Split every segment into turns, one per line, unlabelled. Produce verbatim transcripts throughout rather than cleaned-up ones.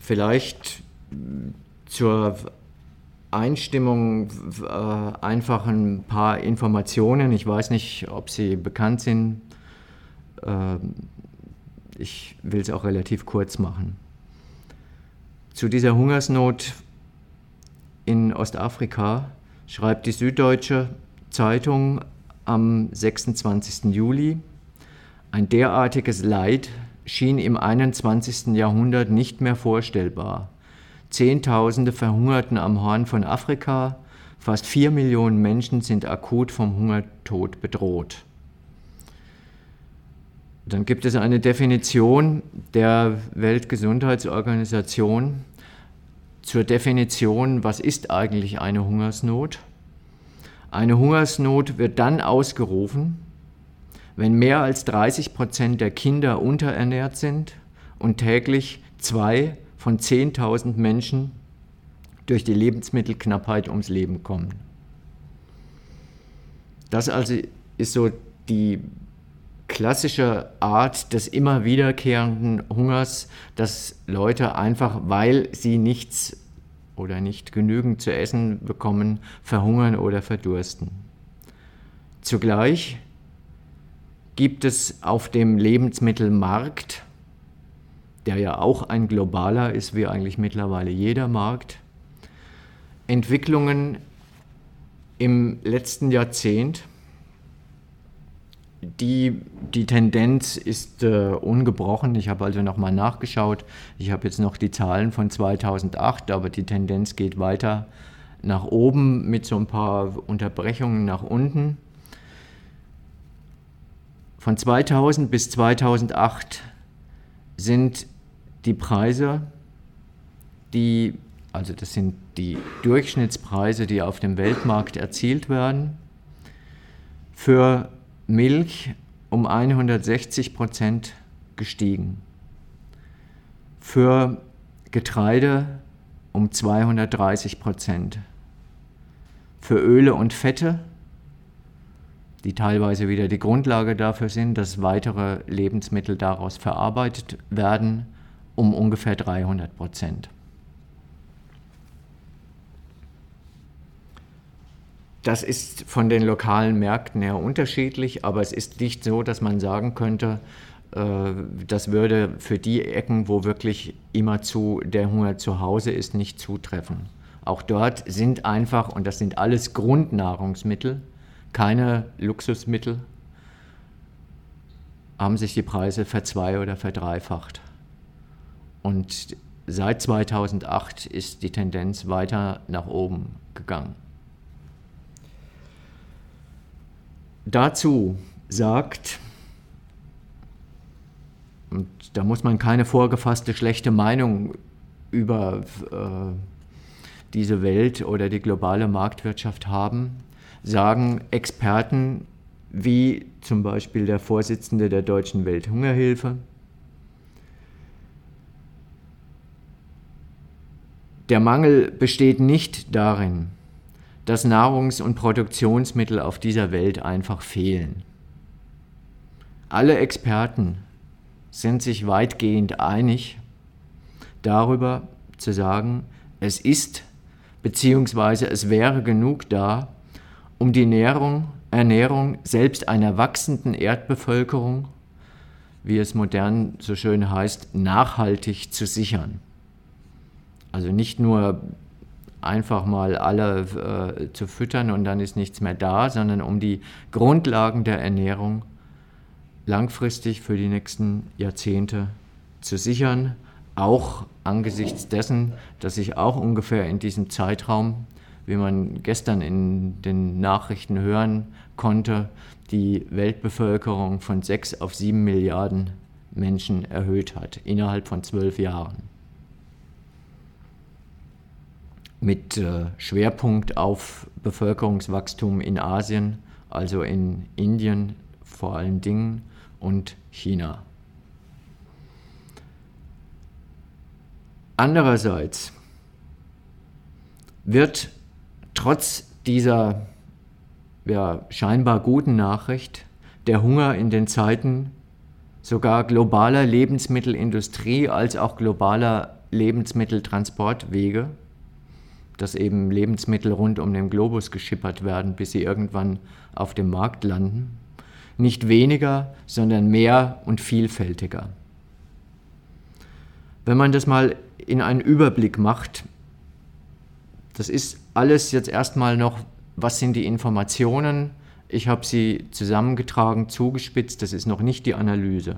Vielleicht zur Einstimmung äh, einfach ein paar Informationen. Ich weiß nicht, ob sie bekannt sind. Äh, ich will es auch relativ kurz machen. Zu dieser Hungersnot in Ostafrika schreibt die Süddeutsche Zeitung am sechsundzwanzigsten Juli: Ein derartiges Leid schien im einundzwanzigsten Jahrhundert nicht mehr vorstellbar. Zehntausende verhungerten am Horn von Afrika, fast vier Millionen Menschen sind akut vom Hungertod bedroht. Dann gibt es eine Definition der Weltgesundheitsorganisation zur Definition, was ist eigentlich eine Hungersnot? Eine Hungersnot wird dann ausgerufen, wenn mehr als dreißig Prozent der Kinder unterernährt sind und täglich zwei von zehntausend Menschen durch die Lebensmittelknappheit ums Leben kommen. Das also ist so die klassische Art des immer wiederkehrenden Hungers, dass Leute einfach, weil sie nichts oder nicht genügend zu essen bekommen, verhungern oder verdursten. Zugleich gibt es auf dem Lebensmittelmarkt, der ja auch ein globaler ist, wie eigentlich mittlerweile jeder Markt, Entwicklungen im letzten Jahrzehnt. Die, die Tendenz ist äh, ungebrochen. Ich habe also nochmal nachgeschaut. Ich habe jetzt noch die Zahlen von zweitausendacht, aber die Tendenz geht weiter nach oben mit so ein paar Unterbrechungen nach unten. Von zweitausend bis zweitausendacht sind die Preise, die, also das sind die Durchschnittspreise, die auf dem Weltmarkt erzielt werden, für Milch um hundertsechzig Prozent gestiegen, für Getreide um zweihundertdreißig Prozent, für Öle und Fette, die teilweise wieder die Grundlage dafür sind, dass weitere Lebensmittel daraus verarbeitet werden, um ungefähr dreihundert Prozent. Das ist von den lokalen Märkten her unterschiedlich, aber es ist nicht so, dass man sagen könnte, äh, das würde für die Ecken, wo wirklich immerzu der Hunger zu Hause ist, nicht zutreffen. Auch dort sind einfach, und das sind alles Grundnahrungsmittel, keine Luxusmittel, haben sich die Preise verzwei- oder verdreifacht. Und seit zweitausendacht ist die Tendenz weiter nach oben gegangen. Dazu sagt, und da muss man keine vorgefasste schlechte Meinung über äh, diese Welt oder die globale Marktwirtschaft haben, sagen Experten wie zum Beispiel der Vorsitzende der Deutschen Welthungerhilfe, der Mangel besteht nicht darin, dass Nahrungs- und Produktionsmittel auf dieser Welt einfach fehlen. Alle Experten sind sich weitgehend einig darüber zu sagen, es ist bzw. es wäre genug da, um die Ernährung, Ernährung selbst einer wachsenden Erdbevölkerung, wie es modern so schön heißt, nachhaltig zu sichern. Also nicht nur einfach mal alle äh, zu füttern und dann ist nichts mehr da, sondern um die Grundlagen der Ernährung langfristig für die nächsten Jahrzehnte zu sichern, auch angesichts dessen, dass sich auch ungefähr in diesem Zeitraum, wie man gestern in den Nachrichten hören konnte, die Weltbevölkerung von sechs auf sieben Milliarden Menschen erhöht hat, innerhalb von zwölf Jahren. Mit äh, Schwerpunkt auf Bevölkerungswachstum in Asien, also in Indien vor allen Dingen und China. Andererseits wird trotz dieser ja, scheinbar guten Nachricht der Hunger in den Zeiten sogar globaler Lebensmittelindustrie als auch globaler Lebensmitteltransportwege, dass eben Lebensmittel rund um den Globus geschippert werden, bis sie irgendwann auf dem Markt landen. Nicht weniger, sondern mehr und vielfältiger. Wenn man das mal in einen Überblick macht, das ist alles jetzt erstmal noch, was sind die Informationen? Ich habe sie zusammengetragen, zugespitzt, das ist noch nicht die Analyse.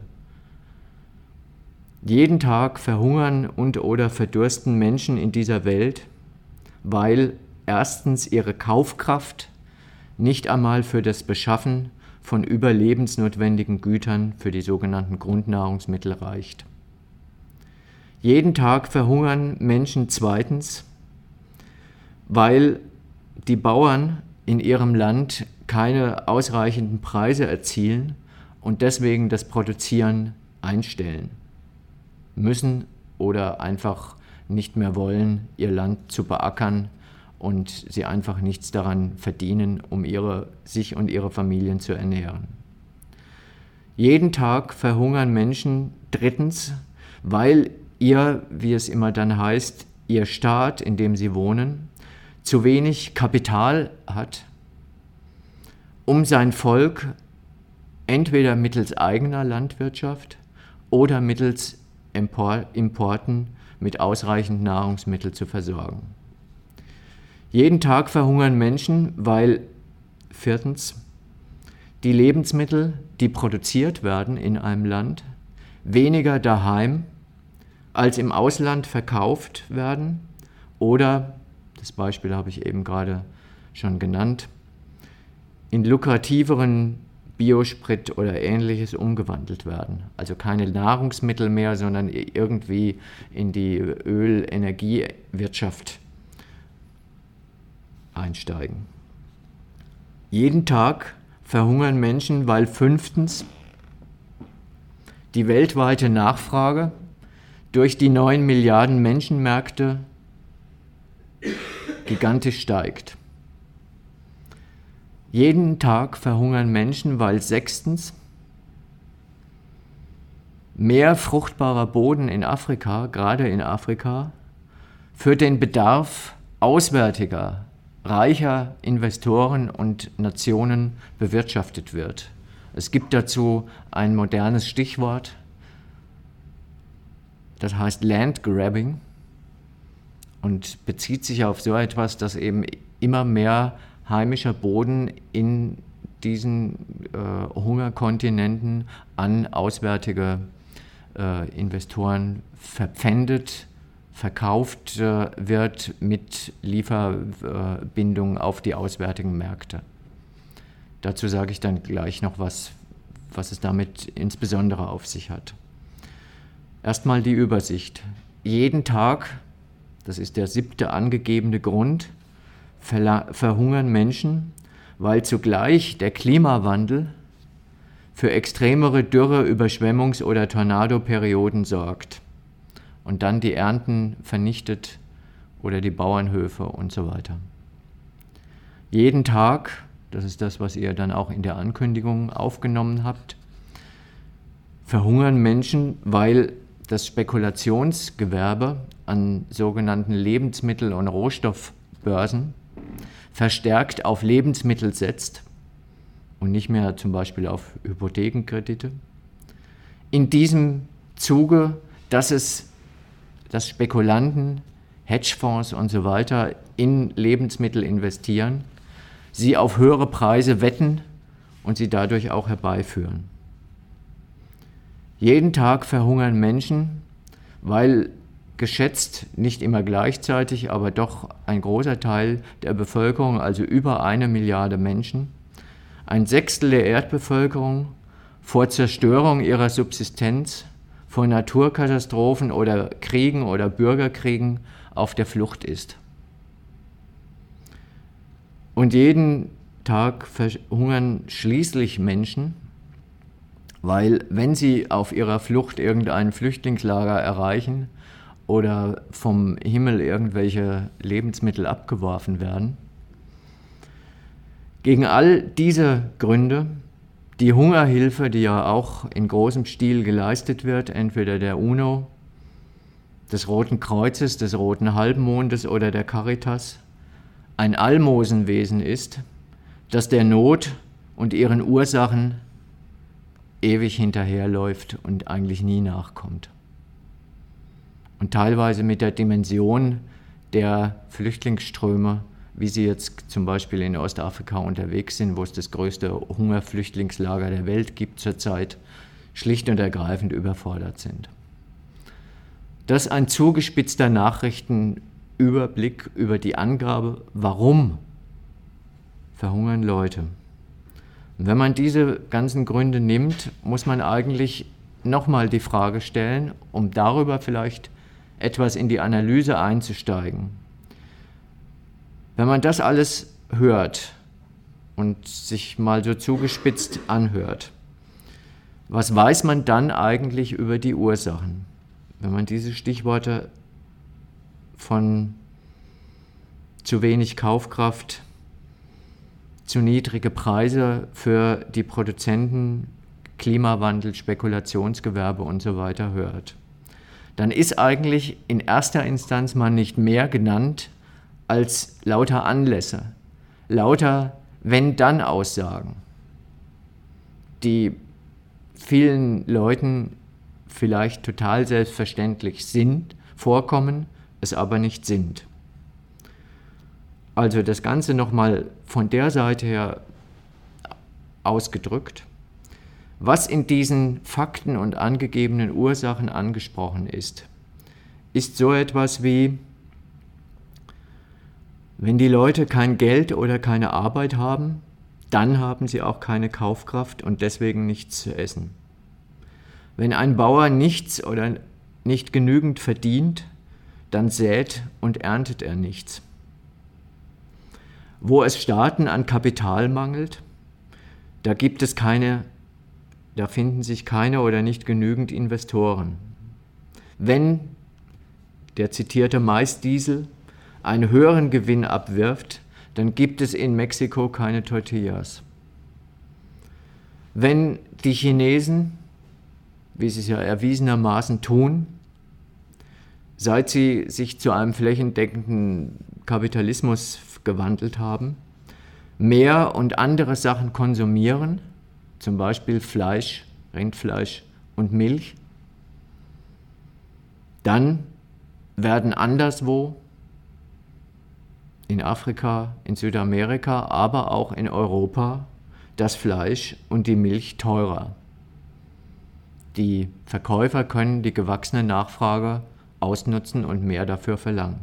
Jeden Tag verhungern und oder verdursten Menschen in dieser Welt, weil erstens ihre Kaufkraft nicht einmal für das Beschaffen von überlebensnotwendigen Gütern für die sogenannten Grundnahrungsmittel reicht. Jeden Tag verhungern Menschen zweitens, weil die Bauern in ihrem Land keine ausreichenden Preise erzielen und deswegen das Produzieren einstellen müssen oder einfach nicht mehr wollen, ihr Land zu beackern und sie einfach nichts daran verdienen, um ihre, sich und ihre Familien zu ernähren. Jeden Tag verhungern Menschen drittens, weil ihr, wie es immer dann heißt, ihr Staat, in dem sie wohnen, zu wenig Kapital hat, um sein Volk entweder mittels eigener Landwirtschaft oder mittels Importen mit ausreichend Nahrungsmitteln zu versorgen. Jeden Tag verhungern Menschen, weil viertens die Lebensmittel, die produziert werden in einem Land, weniger daheim als im Ausland verkauft werden oder, das Beispiel habe ich eben gerade schon genannt, in lukrativeren Biosprit oder Ähnliches umgewandelt werden. Also keine Nahrungsmittel mehr, sondern irgendwie in die Öl-Energiewirtschaft einsteigen. Jeden Tag verhungern Menschen, weil fünftens die weltweite Nachfrage durch die neun Milliarden Menschenmärkte gigantisch steigt. Jeden Tag verhungern Menschen, weil sechstens mehr fruchtbarer Boden in Afrika, gerade in Afrika, für den Bedarf auswärtiger, reicher Investoren und Nationen bewirtschaftet wird. Es gibt dazu ein modernes Stichwort, das heißt Land Grabbing und bezieht sich auf so etwas, dass eben immer mehr heimischer Boden in diesen äh, Hungerkontinenten an auswärtige äh, Investoren verpfändet, verkauft äh, wird mit Lieferbindungen äh, auf die auswärtigen Märkte. Dazu sage ich dann gleich noch was, was es damit insbesondere auf sich hat. Erstmal die Übersicht. Jeden Tag, das ist der siebte angegebene Grund, verhungern Menschen, weil zugleich der Klimawandel für extremere Dürre, Überschwemmungs- oder Tornadoperioden sorgt und dann die Ernten vernichtet oder die Bauernhöfe und so weiter. Jeden Tag, das ist das, was ihr dann auch in der Ankündigung aufgenommen habt, verhungern Menschen, weil das Spekulationsgewerbe an sogenannten Lebensmittel- und Rohstoffbörsen verstärkt auf Lebensmittel setzt und nicht mehr zum Beispiel auf Hypothekenkredite. In diesem Zuge, dass es dass Spekulanten, Hedgefonds und so weiter in Lebensmittel investieren, sie auf höhere Preise wetten und sie dadurch auch herbeiführen. Jeden Tag verhungern Menschen, weil geschätzt, nicht immer gleichzeitig, aber doch ein großer Teil der Bevölkerung, also über eine Milliarde Menschen, ein Sechstel der Erdbevölkerung vor Zerstörung ihrer Subsistenz, vor Naturkatastrophen oder Kriegen oder Bürgerkriegen auf der Flucht ist. Und jeden Tag verhungern schließlich Menschen, weil wenn sie auf ihrer Flucht irgendein Flüchtlingslager erreichen, oder vom Himmel irgendwelche Lebensmittel abgeworfen werden. Gegen all diese Gründe, Die Hungerhilfe, die ja auch in großem Stil geleistet wird, entweder der UNO, des Roten Kreuzes, des Roten Halbmondes oder der Caritas, ein Almosenwesen ist, das der Not und ihren Ursachen ewig hinterherläuft und eigentlich nie nachkommt. Und teilweise mit der Dimension der Flüchtlingsströme, wie sie jetzt zum Beispiel in Ostafrika unterwegs sind, wo es das größte Hungerflüchtlingslager der Welt gibt zurzeit, schlicht und ergreifend überfordert sind. Das ist ein zugespitzter Nachrichtenüberblick über die Angabe, warum verhungern Leute. Und wenn man diese ganzen Gründe nimmt, muss man eigentlich nochmal die Frage stellen, um darüber vielleicht etwas in die Analyse einzusteigen. Wenn man das alles hört und sich mal so zugespitzt anhört, was weiß man dann eigentlich über die Ursachen? Wenn man diese Stichworte von zu wenig Kaufkraft, zu niedrige Preise für die Produzenten, Klimawandel, Spekulationsgewerbe und so weiter hört, dann ist eigentlich in erster Instanz mal nicht mehr genannt als lauter Anlässe, lauter Wenn-Dann-Aussagen, die vielen Leuten vielleicht total selbstverständlich sind, vorkommen, es aber nicht sind. Also das Ganze nochmal von der Seite her ausgedrückt. Was in diesen Fakten und angegebenen Ursachen angesprochen ist, ist so etwas wie: Wenn die Leute kein Geld oder keine Arbeit haben, dann haben sie auch keine Kaufkraft und deswegen nichts zu essen. Wenn ein Bauer nichts oder nicht genügend verdient, dann sät und erntet er nichts. Wo es Staaten an Kapital mangelt, da gibt es keine, da finden sich keine oder nicht genügend Investoren. Wenn der zitierte Maisdiesel einen höheren Gewinn abwirft, dann gibt es in Mexiko keine Tortillas. Wenn die Chinesen, wie sie es ja erwiesenermaßen tun, seit sie sich zu einem flächendeckenden Kapitalismus gewandelt haben, mehr und andere Sachen konsumieren, zum Beispiel Fleisch, Rindfleisch und Milch, dann werden anderswo, in Afrika, in Südamerika, aber auch in Europa, das Fleisch und die Milch teurer. Die Verkäufer können die gewachsene Nachfrage ausnutzen und mehr dafür verlangen.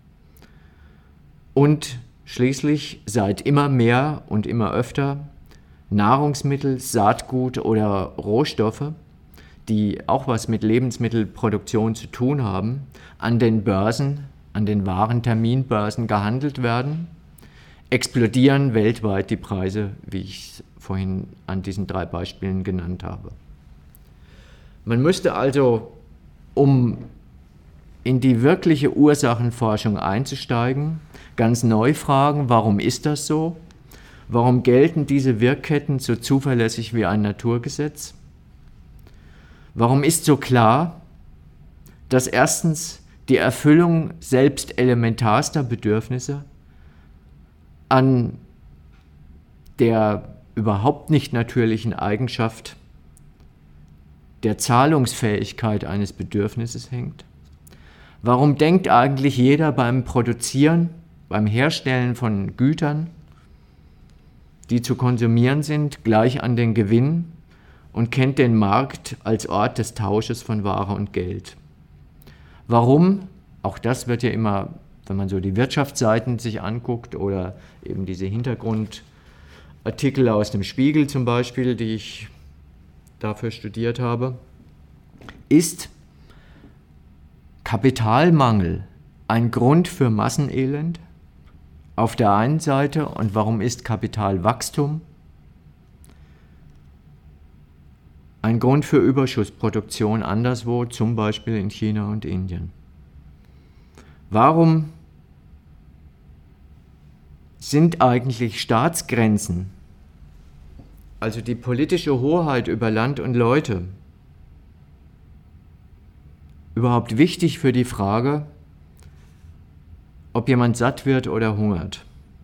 Und schließlich seit immer mehr und immer öfter Nahrungsmittel, Saatgut oder Rohstoffe, die auch was mit Lebensmittelproduktion zu tun haben, an den Börsen, an den Warenterminbörsen gehandelt werden, explodieren weltweit die Preise, wie ich es vorhin an diesen drei Beispielen genannt habe. Man müsste also, um in die wirkliche Ursachenforschung einzusteigen, ganz neu fragen, warum ist das so? Warum gelten diese Wirkketten so zuverlässig wie ein Naturgesetz? Warum ist so klar, dass erstens die Erfüllung selbst elementarster Bedürfnisse an der überhaupt nicht natürlichen Eigenschaft der Zahlungsfähigkeit eines Bedürfnisses hängt? Warum denkt eigentlich jeder beim Produzieren, beim Herstellen von Gütern, die zu konsumieren sind, gleich an den Gewinn und kennt den Markt als Ort des Tausches von Ware und Geld? Warum? Auch das wird ja immer, wenn man so die Wirtschaftsseiten sich anguckt oder eben diese Hintergrundartikel aus dem Spiegel zum Beispiel, die ich dafür studiert habe, ist Kapitalmangel ein Grund für Massenelend auf der einen Seite, und warum ist Kapitalwachstum ein Grund für Überschussproduktion anderswo, zum Beispiel in China und Indien? Warum sind eigentlich Staatsgrenzen also die politische Hoheit über Land und Leute, überhaupt wichtig für die Frage, ob jemand satt wird oder hungert?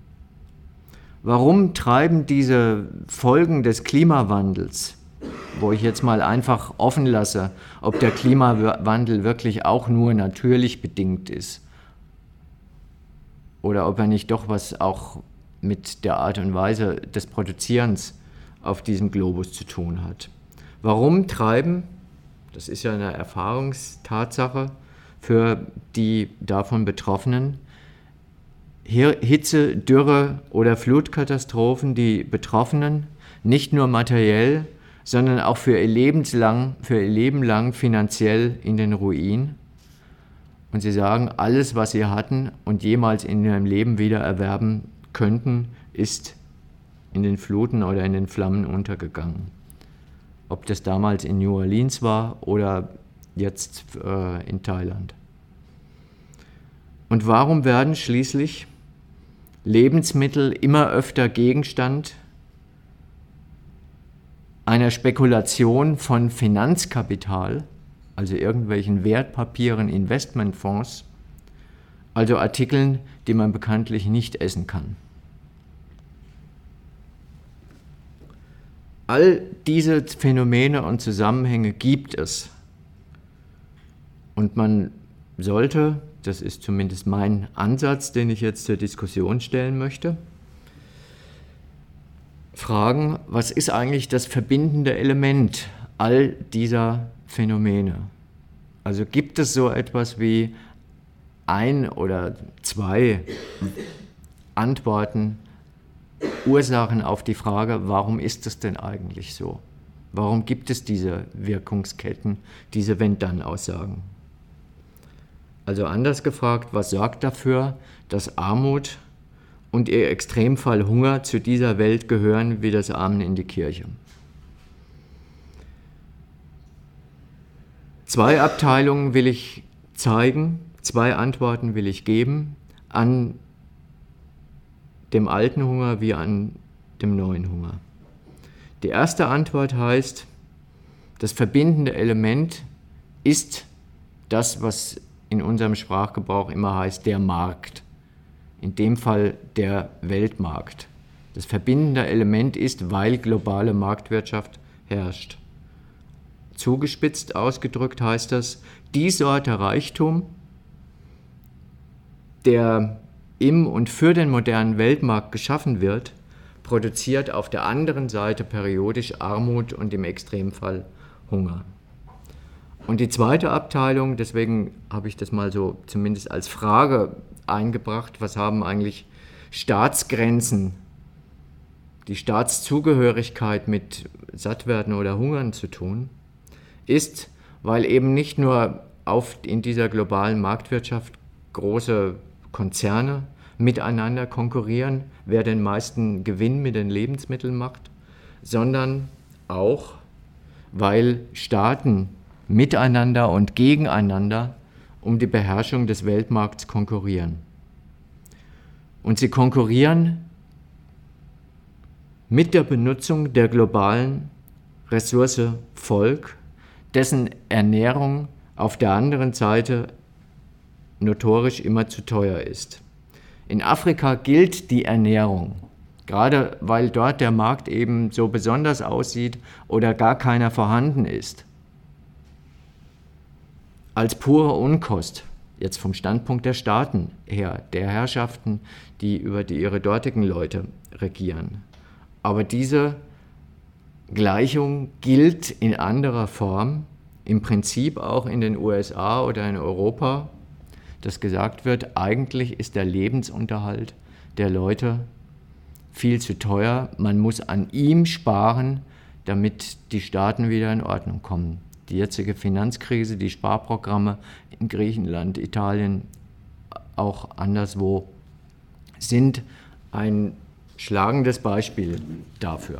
Warum treiben diese Folgen des Klimawandels, wo ich jetzt mal einfach offen lasse, ob der Klimawandel wirklich auch nur natürlich bedingt ist oder ob er nicht doch was auch mit der Art und Weise des Produzierens auf diesem Globus zu tun hat. Warum treiben, das ist ja eine Erfahrungstatsache für die davon Betroffenen, Hitze, Dürre oder Flutkatastrophen die Betroffenen nicht nur materiell, sondern auch für ihr Lebenslang, für ihr Leben lang finanziell in den Ruin. Und sie sagen, alles, was sie hatten und jemals in ihrem Leben wieder erwerben könnten, ist in den Fluten oder in den Flammen untergegangen. Ob das damals in New Orleans war oder jetzt äh, in Thailand. Und warum werden schließlich Lebensmittel immer öfter Gegenstand einer Spekulation von Finanzkapital, also irgendwelchen Wertpapieren, Investmentfonds, also Artikeln, die man bekanntlich nicht essen kann? All diese Phänomene und Zusammenhänge gibt es. Und man sollte, das ist zumindest mein Ansatz, den ich jetzt zur Diskussion stellen möchte, fragen, was ist eigentlich das verbindende Element all dieser Phänomene? Also gibt es so etwas wie ein oder zwei Antworten, Ursachen auf die Frage, warum ist es denn eigentlich so? Warum gibt es diese Wirkungsketten, diese Wenn-Dann-Aussagen? Also anders gefragt, was sorgt dafür, dass Armut und ihr Extremfall Hunger zu dieser Welt gehören wie das Amen in die Kirche? Zwei Abteilungen will ich zeigen, zwei Antworten will ich geben an dem alten Hunger wie an dem neuen Hunger. Die erste Antwort heißt, das verbindende Element ist das, was in unserem Sprachgebrauch immer heißt, der Markt. In dem Fall der Weltmarkt. Das verbindende Element ist, weil globale Marktwirtschaft herrscht. Zugespitzt ausgedrückt heißt das, die Sorte Reichtum, der im und für den modernen Weltmarkt geschaffen wird, produziert auf der anderen Seite periodisch Armut und im Extremfall Hunger. Und die zweite Abteilung, deswegen habe ich das mal so zumindest als Frage eingebracht, was haben eigentlich Staatsgrenzen, die Staatszugehörigkeit mit Sattwerden oder Hungern zu tun, ist, weil eben nicht nur auf, in dieser globalen Marktwirtschaft große Konzerne miteinander konkurrieren, wer den meisten Gewinn mit den Lebensmitteln macht, sondern auch, weil Staaten miteinander und gegeneinander um die Beherrschung des Weltmarkts konkurrieren. Und sie konkurrieren mit der Benutzung der globalen Ressource Volk, dessen Ernährung auf der anderen Seite notorisch immer zu teuer ist. In Afrika gilt die Ernährung, gerade weil dort der Markt eben so besonders aussieht oder gar keiner vorhanden ist, als pure Unkost, jetzt vom Standpunkt der Staaten her, der Herrschaften, die über die ihre dortigen Leute regieren. Aber diese Gleichung gilt in anderer Form, im Prinzip auch in den U S A oder in Europa, dass gesagt wird, eigentlich ist der Lebensunterhalt der Leute viel zu teuer, man muss an ihm sparen, damit die Staaten wieder in Ordnung kommen. Die jetzige Finanzkrise, die Sparprogramme in Griechenland, Italien, auch anderswo, sind ein schlagendes Beispiel dafür.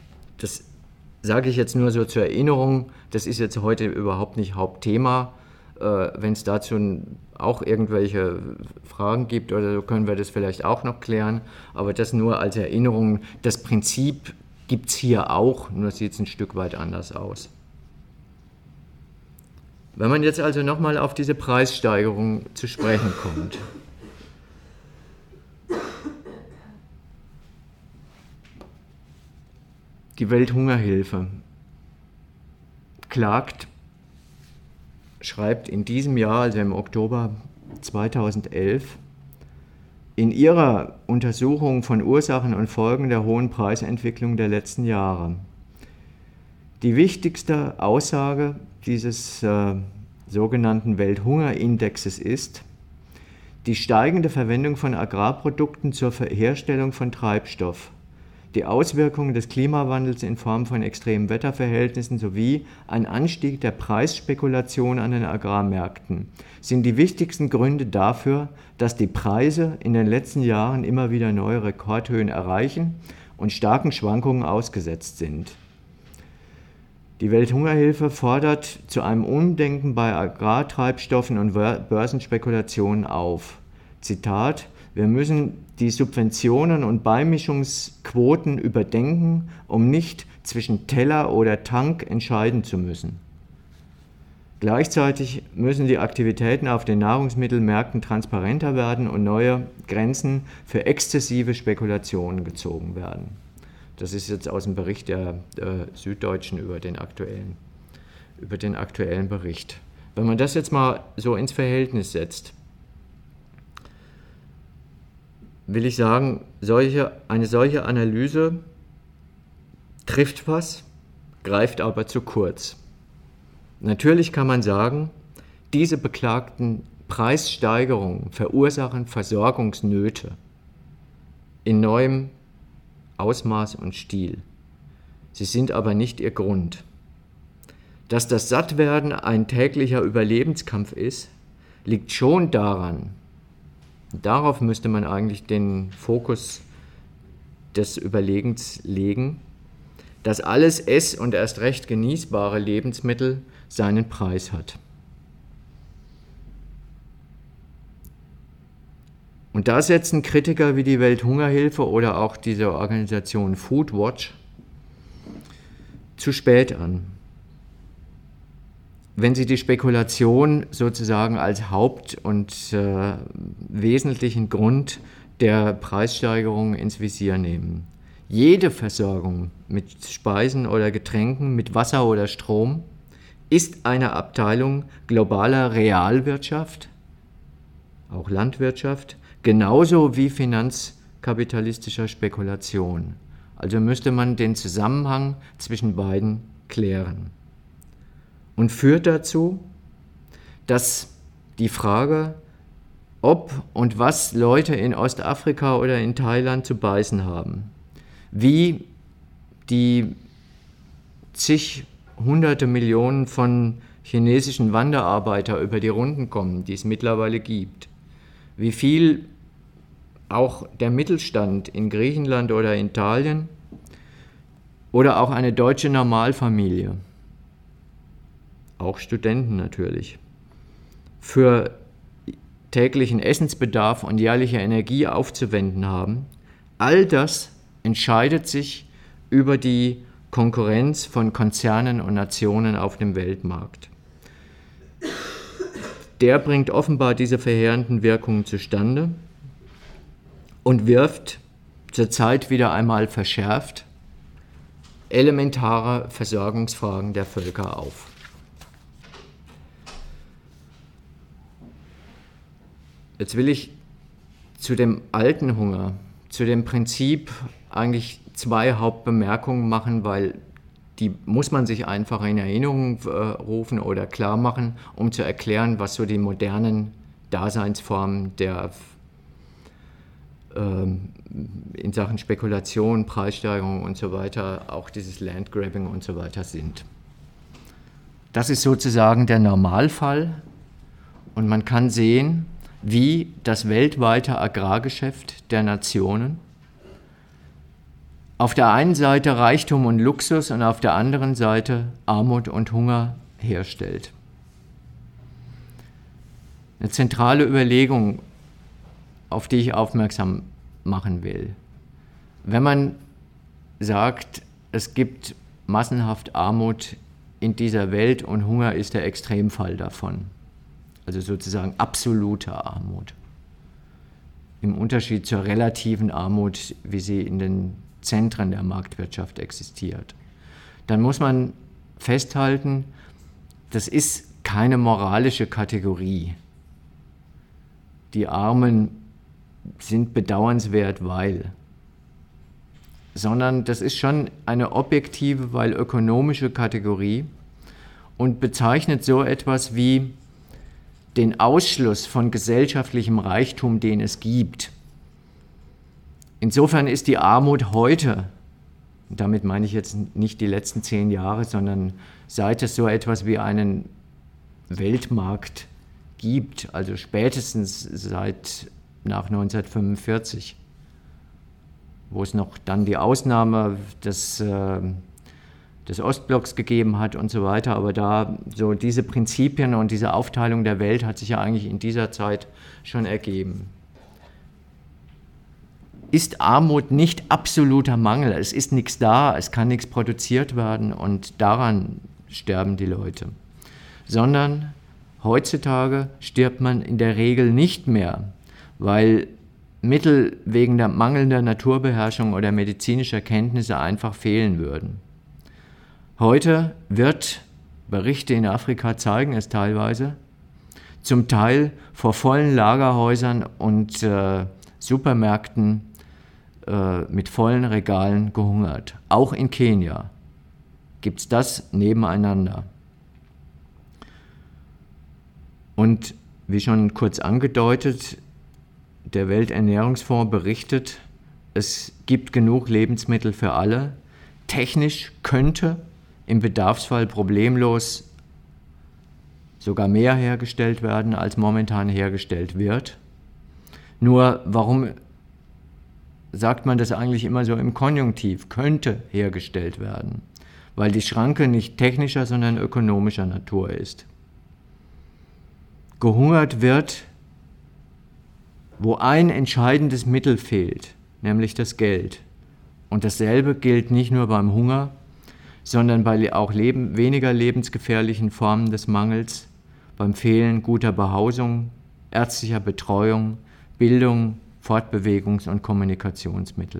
Das sage ich jetzt nur so zur Erinnerung, das ist jetzt heute überhaupt nicht Hauptthema, Äh, wenn es dazu auch irgendwelche Fragen gibt oder so, können wir das vielleicht auch noch klären. Aber das nur als Erinnerung. Das Prinzip gibt es hier auch, nur sieht es ein Stück weit anders aus. Wenn man jetzt also nochmal auf diese Preissteigerung zu sprechen kommt. Die Welthungerhilfe klagt, schreibt in diesem Jahr, also im Oktober zweitausendelf, in ihrer Untersuchung von Ursachen und Folgen der hohen Preisentwicklung der letzten Jahre. Die wichtigste Aussage dieses äh, sogenannten Welthungerindexes ist, die steigende Verwendung von Agrarprodukten zur Herstellung von Treibstoff, die Auswirkungen des Klimawandels in Form von extremen Wetterverhältnissen sowie ein Anstieg der Preisspekulation an den Agrarmärkten sind die wichtigsten Gründe dafür, dass die Preise in den letzten Jahren immer wieder neue Rekordhöhen erreichen und starken Schwankungen ausgesetzt sind. Die Welthungerhilfe fordert zu einem Umdenken bei Agrartreibstoffen und Börsenspekulationen auf. Zitat: Wir müssen die Subventionen und Beimischungsquoten überdenken, um nicht zwischen Teller oder Tank entscheiden zu müssen. Gleichzeitig müssen die Aktivitäten auf den Nahrungsmittelmärkten transparenter werden und neue Grenzen für exzessive Spekulationen gezogen werden. Das ist jetzt aus dem Bericht der äh, Süddeutschen über den aktuellen, über den aktuellen Bericht. Wenn man das jetzt mal so ins Verhältnis setzt, will ich sagen, solche, eine solche Analyse trifft was, greift aber zu kurz. Natürlich kann man sagen, diese beklagten Preissteigerungen verursachen Versorgungsnöte in neuem Ausmaß und Stil. Sie sind aber nicht ihr Grund. Dass das Sattwerden ein täglicher Überlebenskampf ist, liegt schon daran, darauf müsste man eigentlich den Fokus des Überlegens legen, dass alles ess- und erst recht genießbare Lebensmittel seinen Preis hat. Und da setzen Kritiker wie die Welthungerhilfe oder auch diese Organisation Foodwatch zu spät an. Wenn sie die Spekulation sozusagen als Haupt- und äh, wesentlichen Grund der Preissteigerung ins Visier nehmen. Jede Versorgung mit Speisen oder Getränken, mit Wasser oder Strom ist eine Abteilung globaler Realwirtschaft, auch Landwirtschaft, genauso wie finanzkapitalistischer Spekulation. Also müsste man den Zusammenhang zwischen beiden klären. Und führt dazu, dass die Frage, ob und was Leute in Ostafrika oder in Thailand zu beißen haben, wie die zig hunderte Millionen von chinesischen Wanderarbeiter über die Runden kommen, die es mittlerweile gibt, wie viel auch der Mittelstand in Griechenland oder in Italien oder auch eine deutsche Normalfamilie, auch Studenten natürlich, für täglichen Essensbedarf und jährliche Energie aufzuwenden haben, all das entscheidet sich über die Konkurrenz von Konzernen und Nationen auf dem Weltmarkt. Der bringt offenbar diese verheerenden Wirkungen zustande und wirft zurzeit wieder einmal verschärft elementare Versorgungsfragen der Völker auf. Jetzt will ich zu dem alten Hunger, zu dem Prinzip eigentlich zwei Hauptbemerkungen machen, weil die muss man sich einfach in Erinnerung äh, rufen oder klar machen, um zu erklären, was so die modernen Daseinsformen der äh, in Sachen Spekulation, Preissteigerung und so weiter, auch dieses Landgrabbing und so weiter sind. Das ist sozusagen der Normalfall und man kann sehen, wie das weltweite Agrargeschäft der Nationen auf der einen Seite Reichtum und Luxus und auf der anderen Seite Armut und Hunger herstellt. eine zentrale Überlegung, auf die ich aufmerksam machen will. Wenn man sagt, es gibt massenhaft Armut in dieser Welt und Hunger ist der Extremfall davon, also sozusagen absolute Armut, im Unterschied zur relativen Armut, wie sie in den Zentren der Marktwirtschaft existiert, dann muss man festhalten, das ist keine moralische Kategorie. Die Armen sind bedauernswert, weil, sondern das ist schon eine objektive, weil ökonomische Kategorie und bezeichnet so etwas wie den Ausschluss von gesellschaftlichem Reichtum, den es gibt. Insofern ist die Armut heute, damit meine ich jetzt nicht die letzten zehn Jahre, sondern seit es so etwas wie einen Weltmarkt gibt, also spätestens seit nach neunzehnhundertfünfundvierzig, wo es noch dann die Ausnahme des, äh, des Ostblocks gegeben hat und so weiter, aber da so diese Prinzipien und diese Aufteilung der Welt hat sich ja eigentlich in dieser Zeit schon ergeben. Ist Armut nicht absoluter Mangel, es ist nichts da, es kann nichts produziert werden und daran sterben die Leute, sondern heutzutage stirbt man in der Regel nicht mehr, weil Mittel wegen der mangelnder Naturbeherrschung oder medizinischer Kenntnisse einfach fehlen würden. Heute wird, Berichte in Afrika zeigen es teilweise, zum Teil vor vollen Lagerhäusern und äh, Supermärkten äh, mit vollen Regalen gehungert. Auch in Kenia gibt es das nebeneinander. Und wie schon kurz angedeutet, der Welternährungsfonds berichtet, es gibt genug Lebensmittel für alle. Technisch könnte im Bedarfsfall problemlos sogar mehr hergestellt werden, als momentan hergestellt wird. Nur warum sagt man das eigentlich immer so im Konjunktiv? Könnte hergestellt werden, weil die Schranke nicht technischer, sondern ökonomischer Natur ist. Gehungert wird, wo ein entscheidendes Mittel fehlt, nämlich das Geld. Und dasselbe gilt nicht nur beim Hunger, sondern bei auch leben, weniger lebensgefährlichen Formen des Mangels, beim Fehlen guter Behausung, ärztlicher Betreuung, Bildung, Fortbewegungs- und Kommunikationsmittel.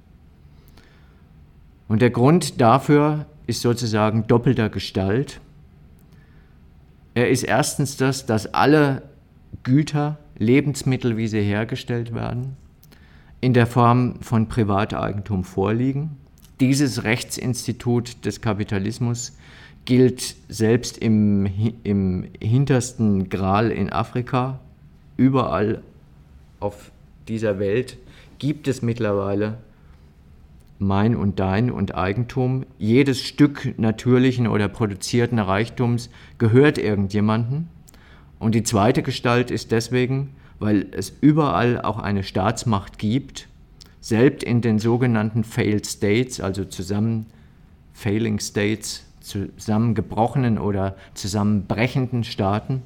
Und der Grund dafür ist sozusagen doppelter Gestalt. Er ist erstens das, dass alle Güter, Lebensmittel, wie sie hergestellt werden, in der Form von Privateigentum vorliegen. Dieses Rechtsinstitut des Kapitalismus gilt selbst im, im hintersten Gral in Afrika. Überall auf dieser Welt gibt es mittlerweile mein und dein und Eigentum. Jedes Stück natürlichen oder produzierten Reichtums gehört irgendjemandem. Und die zweite Gestalt ist deswegen, weil es überall auch eine Staatsmacht gibt, selbst in den sogenannten Failed States, also zusammen Failing States, zusammengebrochenen oder zusammenbrechenden Staaten,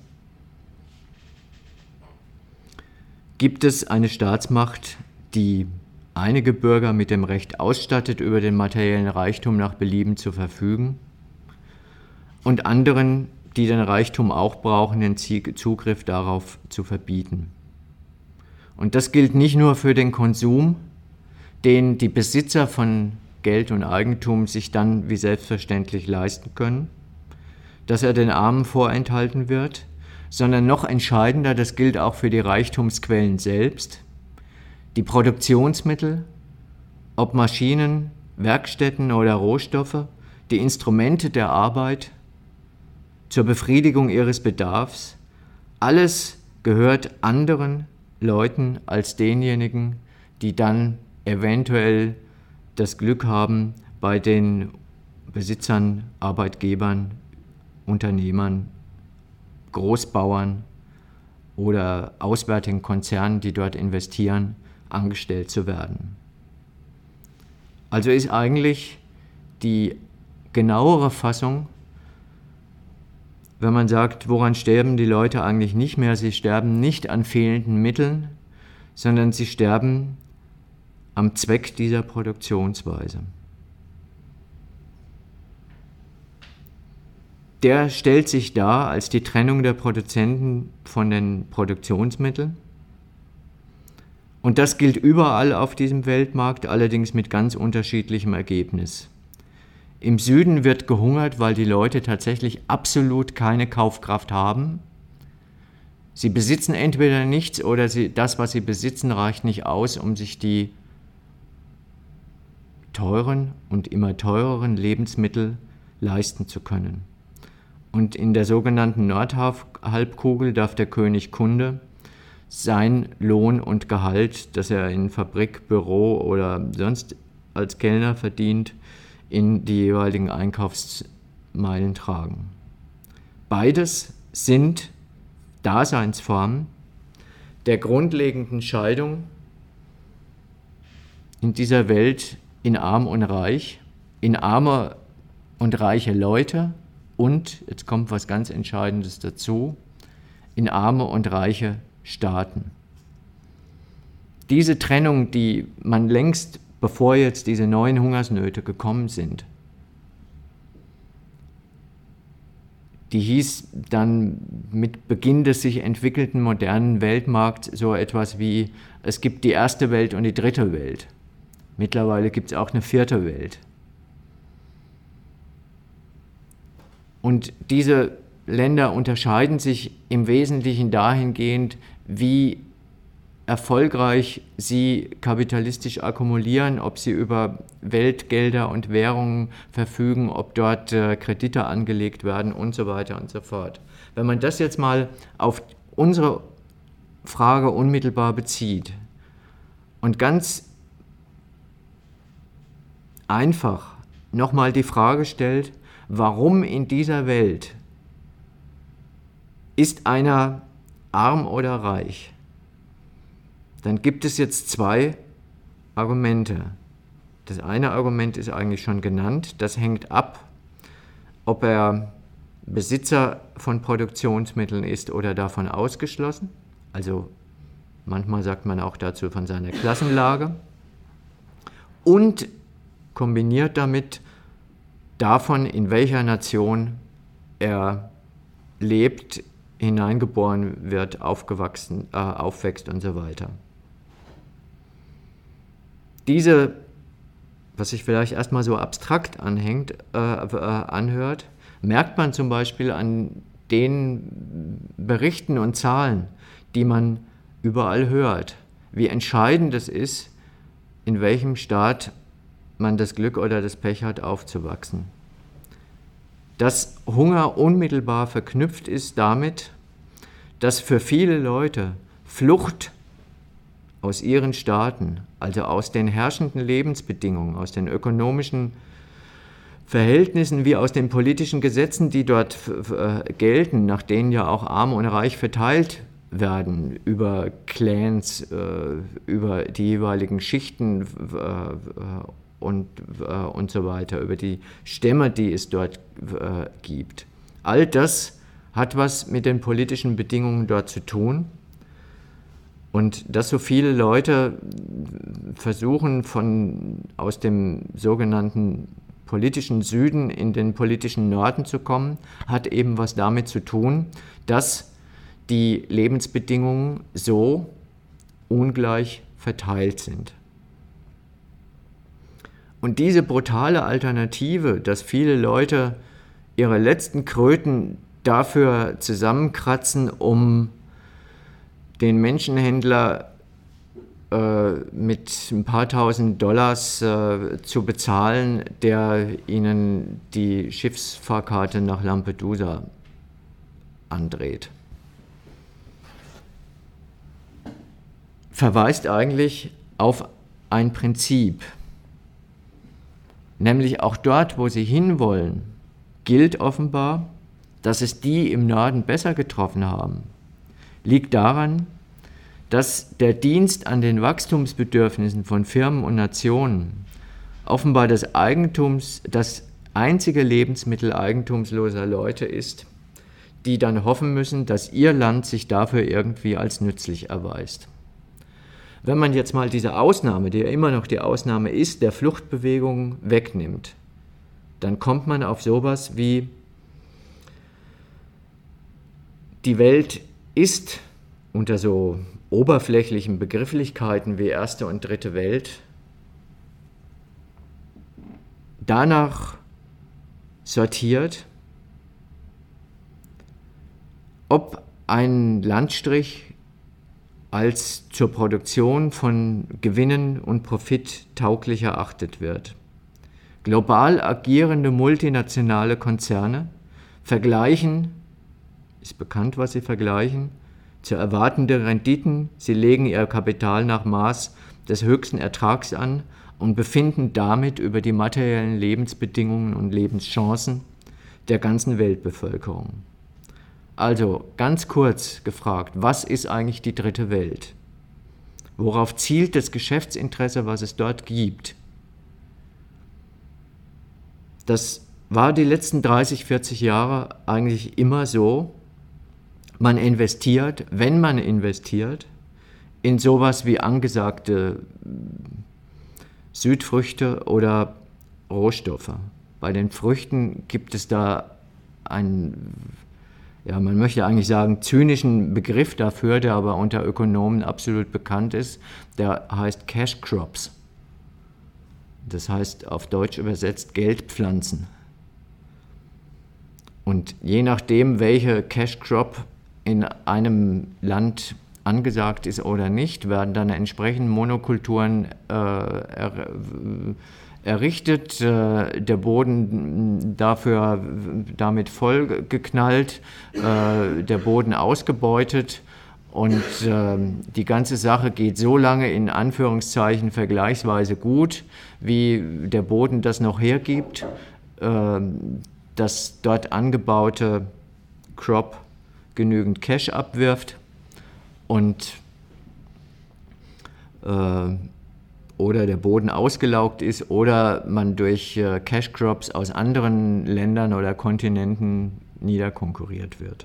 gibt es eine Staatsmacht, die einige Bürger mit dem Recht ausstattet, über den materiellen Reichtum nach Belieben zu verfügen und anderen, die den Reichtum auch brauchen, den Zugriff darauf zu verbieten. Und das gilt nicht nur für den Konsum, den die Besitzer von Geld und Eigentum sich dann wie selbstverständlich leisten können, dass er den Armen vorenthalten wird, sondern noch entscheidender, das gilt auch für die Reichtumsquellen selbst, die Produktionsmittel, ob Maschinen, Werkstätten oder Rohstoffe, die Instrumente der Arbeit zur Befriedigung ihres Bedarfs, alles gehört anderen Leuten als denjenigen, die dann eventuell das Glück haben, bei den Besitzern, Arbeitgebern, Unternehmern, Großbauern oder auswärtigen Konzernen, die dort investieren, angestellt zu werden. Also ist eigentlich die genauere Fassung, wenn man sagt, woran sterben die Leute eigentlich nicht mehr? Sie sterben nicht an fehlenden Mitteln, sondern sie sterben am Zweck dieser Produktionsweise. Der stellt sich dar als die Trennung der Produzenten von den Produktionsmitteln. Und das gilt überall auf diesem Weltmarkt, allerdings mit ganz unterschiedlichem Ergebnis. Im Süden wird gehungert, weil die Leute tatsächlich absolut keine Kaufkraft haben. Sie besitzen entweder nichts oder sie, das, was sie besitzen, reicht nicht aus, um sich die teuren und immer teureren Lebensmittel leisten zu können. Und in der sogenannten Nordhalbkugel darf der König Kunde sein Lohn und Gehalt, das er in Fabrik, Büro oder sonst als Kellner verdient, in die jeweiligen Einkaufsmeilen tragen. Beides sind Daseinsformen der grundlegenden Scheidung in dieser Welt in Arm und Reich, in arme und reiche Leute und, jetzt kommt was ganz Entscheidendes dazu, in arme und reiche Staaten. Diese Trennung, die man längst, bevor jetzt diese neuen Hungersnöte gekommen sind, die hieß dann mit Beginn des sich entwickelnden modernen Weltmarkts so etwas wie, es gibt die erste Welt und die dritte Welt. Mittlerweile gibt es auch eine vierte Welt. Und diese Länder unterscheiden sich im Wesentlichen dahingehend, wie erfolgreich sie kapitalistisch akkumulieren, ob sie über Weltgelder und Währungen verfügen, ob dort äh, Kredite angelegt werden und so weiter und so fort. Wenn man das jetzt mal auf unsere Frage unmittelbar bezieht und ganz einfach nochmal die Frage stellt, warum in dieser Welt ist einer arm oder reich? Dann gibt es jetzt zwei Argumente. Das eine Argument ist eigentlich schon genannt. Das hängt ab, ob er Besitzer von Produktionsmitteln ist oder davon ausgeschlossen. Also manchmal sagt man auch dazu von seiner Klassenlage. Und kombiniert damit davon, in welcher Nation er lebt, hineingeboren wird, aufgewachsen, äh, aufwächst und so weiter. Diese, was sich vielleicht erstmal so abstrakt anhängt, äh, äh, anhört, merkt man zum Beispiel an den Berichten und Zahlen, die man überall hört, wie entscheidend es ist, in welchem Staat man das Glück oder das Pech hat, aufzuwachsen. Dass Hunger unmittelbar verknüpft ist damit, dass für viele Leute Flucht aus ihren Staaten, also aus den herrschenden Lebensbedingungen, aus den ökonomischen Verhältnissen wie aus den politischen Gesetzen, die dort äh, gelten, nach denen ja auch arm und reich verteilt werden, über Clans, äh, über die jeweiligen Schichten äh, und, äh, und so weiter, über die Stämme, die es dort äh, gibt. All das hat was mit den politischen Bedingungen dort zu tun. Und dass so viele Leute versuchen, von, aus dem sogenannten politischen Süden in den politischen Norden zu kommen, hat eben was damit zu tun, dass die Lebensbedingungen so ungleich verteilt sind. Und diese brutale Alternative, dass viele Leute ihre letzten Kröten dafür zusammenkratzen, um den Menschenhändler äh, mit ein paar tausend Dollars äh, zu bezahlen, der ihnen die Schiffsfahrkarte nach Lampedusa andreht, verweist eigentlich auf ein Prinzip. Nämlich auch dort, wo sie hinwollen, gilt offenbar, dass es die im Norden besser getroffen haben, liegt daran, dass der Dienst an den Wachstumsbedürfnissen von Firmen und Nationen offenbar das Eigentums, das einzige Lebensmittel eigentumsloser Leute ist, die dann hoffen müssen, dass ihr Land sich dafür irgendwie als nützlich erweist. Wenn man jetzt mal diese Ausnahme, die ja immer noch die Ausnahme ist, der Fluchtbewegung wegnimmt, dann kommt man auf sowas wie: Die Welt ist unter so oberflächlichen Begrifflichkeiten wie erste und dritte Welt danach sortiert, ob ein Landstrich als zur Produktion von Gewinnen und Profit tauglich erachtet wird. Global agierende multinationale Konzerne vergleichen, ist bekannt, was sie vergleichen, zu erwartende Renditen, sie legen ihr Kapital nach Maß des höchsten Ertrags an und befinden damit über die materiellen Lebensbedingungen und Lebenschancen der ganzen Weltbevölkerung. Also ganz kurz gefragt, was ist eigentlich die dritte Welt? Worauf zielt das Geschäftsinteresse, was es dort gibt? Das war die letzten dreißig, vierzig Jahre eigentlich immer so. Man investiert, wenn man investiert, in sowas wie angesagte Südfrüchte oder Rohstoffe. Bei den Früchten gibt es da einen, ja, man möchte eigentlich sagen, zynischen Begriff dafür, der aber unter Ökonomen absolut bekannt ist, der heißt Cash Crops. Das heißt auf Deutsch übersetzt Geldpflanzen. Und je nachdem, welche Cash Crop in einem Land angesagt ist oder nicht, werden dann entsprechend Monokulturen äh, er, errichtet, äh, der Boden dafür damit vollgeknallt, äh, der Boden ausgebeutet und äh, die ganze Sache geht so lange in Anführungszeichen vergleichsweise gut, wie der Boden das noch hergibt, äh, das dort angebaute Crop genügend Cash abwirft und äh, oder der Boden ausgelaugt ist oder man durch äh, Cash Crops aus anderen Ländern oder Kontinenten niederkonkurriert wird.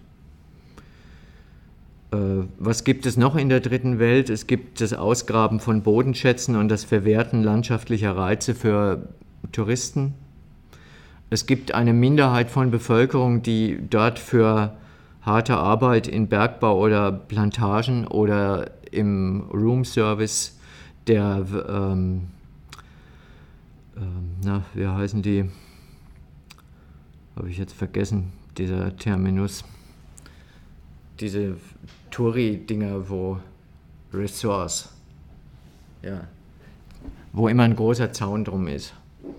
Äh, was gibt es noch in der dritten Welt? Es gibt das Ausgraben von Bodenschätzen und das Verwerten landschaftlicher Reize für Touristen. Es gibt eine Minderheit von Bevölkerung, die dort für harte Arbeit in Bergbau oder Plantagen oder im Room-Service der, ähm, ähm, na, wie heißen die, habe ich jetzt vergessen, dieser Terminus, diese Touri-Dinger, wo Ressorts, ja, wo immer ein großer Zaun drum ist.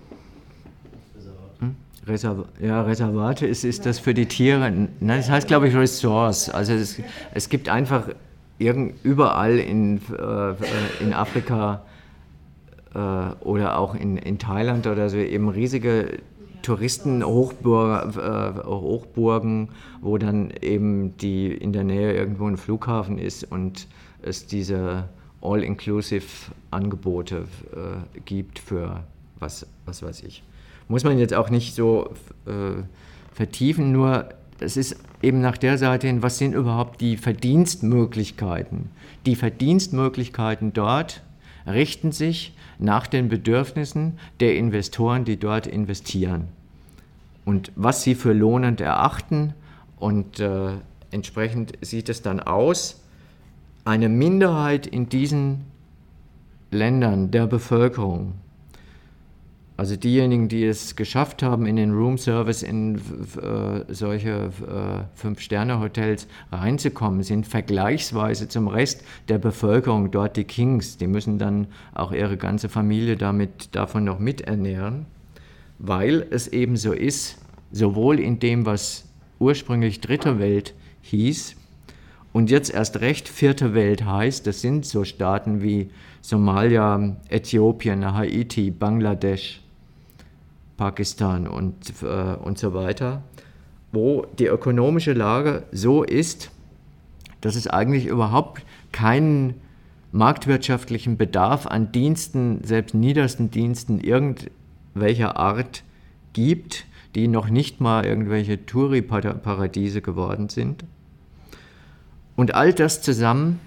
Reserv- ja, Reservate ist, ist das für die Tiere. Nein, das heißt, glaube ich, Ressorts. Also es, es gibt einfach irgend, überall in, äh, in Afrika äh, oder auch in, in Thailand oder so eben riesige Touristenhochburgen, äh, Hochburgen, wo dann eben die in der Nähe irgendwo ein Flughafen ist und es diese All-Inclusive-Angebote äh, gibt für was, was weiß ich. Muss man jetzt auch nicht so äh, vertiefen, nur es ist eben nach der Seite hin, was sind überhaupt die Verdienstmöglichkeiten? Die Verdienstmöglichkeiten dort richten sich nach den Bedürfnissen der Investoren, die dort investieren. Und was sie für lohnend erachten und äh, entsprechend sieht es dann aus, eine Minderheit in diesen Ländern der Bevölkerung, also diejenigen, die es geschafft haben, in den Room-Service in äh, solche äh, Fünf-Sterne-Hotels reinzukommen, sind vergleichsweise zum Rest der Bevölkerung dort die Kings. Die müssen dann auch ihre ganze Familie damit, davon noch miternähren, weil es eben so ist, sowohl in dem, was ursprünglich Dritte Welt hieß und jetzt erst recht Vierte Welt heißt, das sind so Staaten wie Somalia, Äthiopien, Haiti, Bangladesch, Pakistan und, äh, und so weiter, wo die ökonomische Lage so ist, dass es eigentlich überhaupt keinen marktwirtschaftlichen Bedarf an Diensten, selbst niedersten Diensten irgendwelcher Art gibt, die noch nicht mal irgendwelche Touri-Paradiese geworden sind. Und all das zusammen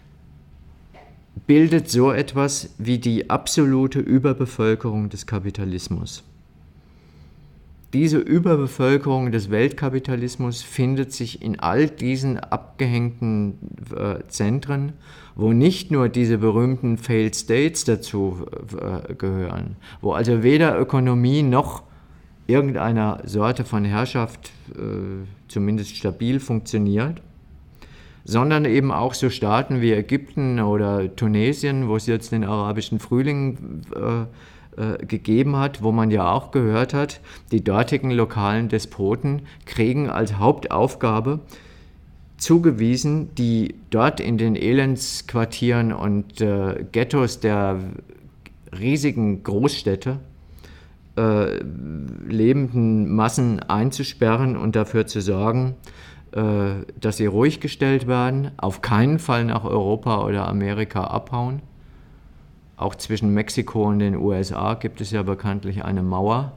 bildet so etwas wie die absolute Überbevölkerung des Kapitalismus. Diese Überbevölkerung des Weltkapitalismus findet sich in all diesen abgehängten äh, Zentren, wo nicht nur diese berühmten Failed States dazu äh, gehören, wo also weder Ökonomie noch irgendeiner Sorte von Herrschaft äh, zumindest stabil funktioniert, sondern eben auch so Staaten wie Ägypten oder Tunesien, wo es jetzt den arabischen Frühling äh, äh, gegeben hat, wo man ja auch gehört hat, die dortigen lokalen Despoten kriegen als Hauptaufgabe zugewiesen, die dort in den Elendsquartieren und äh, Ghettos der riesigen Großstädte äh, lebenden Massen einzusperren und dafür zu sorgen, äh, dass sie ruhig gestellt werden, auf keinen Fall nach Europa oder Amerika abhauen. Auch zwischen Mexiko und den U S A gibt es ja bekanntlich eine Mauer.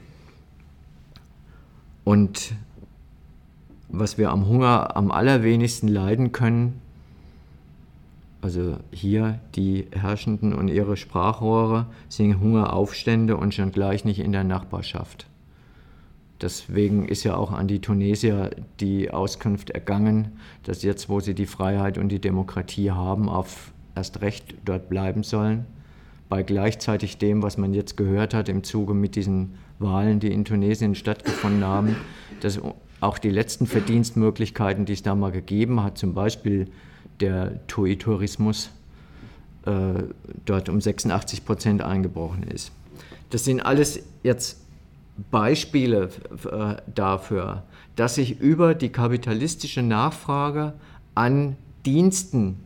Und was wir am Hunger am allerwenigsten leiden können, also hier die Herrschenden und ihre Sprachrohre, sind Hungeraufstände und schon gleich nicht in der Nachbarschaft. Deswegen ist ja auch an die Tunesier die Auskunft ergangen, dass jetzt, wo sie die Freiheit und die Demokratie haben, auf erst recht dort bleiben sollen, bei gleichzeitig dem, was man jetzt gehört hat im Zuge mit diesen Wahlen, die in Tunesien stattgefunden haben, dass auch die letzten Verdienstmöglichkeiten, die es da mal gegeben hat, zum Beispiel der T U I-Tourismus, äh, dort um sechsundachtzig Prozent eingebrochen ist. Das sind alles jetzt Beispiele äh, dafür, dass sich über die kapitalistische Nachfrage an Diensten,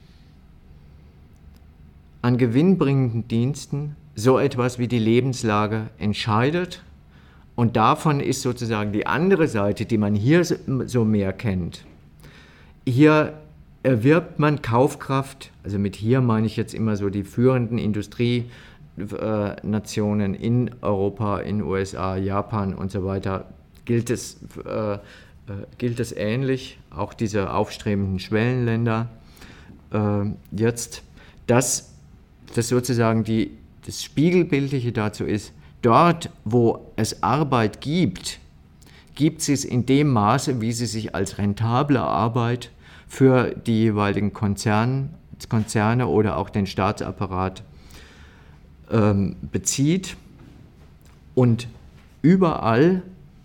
an gewinnbringenden Diensten so etwas wie die Lebenslage entscheidet. Und davon ist sozusagen die andere Seite, die man hier so mehr kennt. Hier erwirbt man Kaufkraft, also mit hier meine ich jetzt immer so die führenden Industrienationen in Europa, in U S A, Japan und so weiter, gilt es, äh, gilt es ähnlich, auch diese aufstrebenden Schwellenländer äh, jetzt, dass das sozusagen die, das Spiegelbildliche dazu ist, dort, wo es Arbeit gibt, gibt es es in dem Maße, wie sie sich als rentable Arbeit für die jeweiligen Konzern, Konzerne oder auch den Staatsapparat ähm, bezieht. Und überall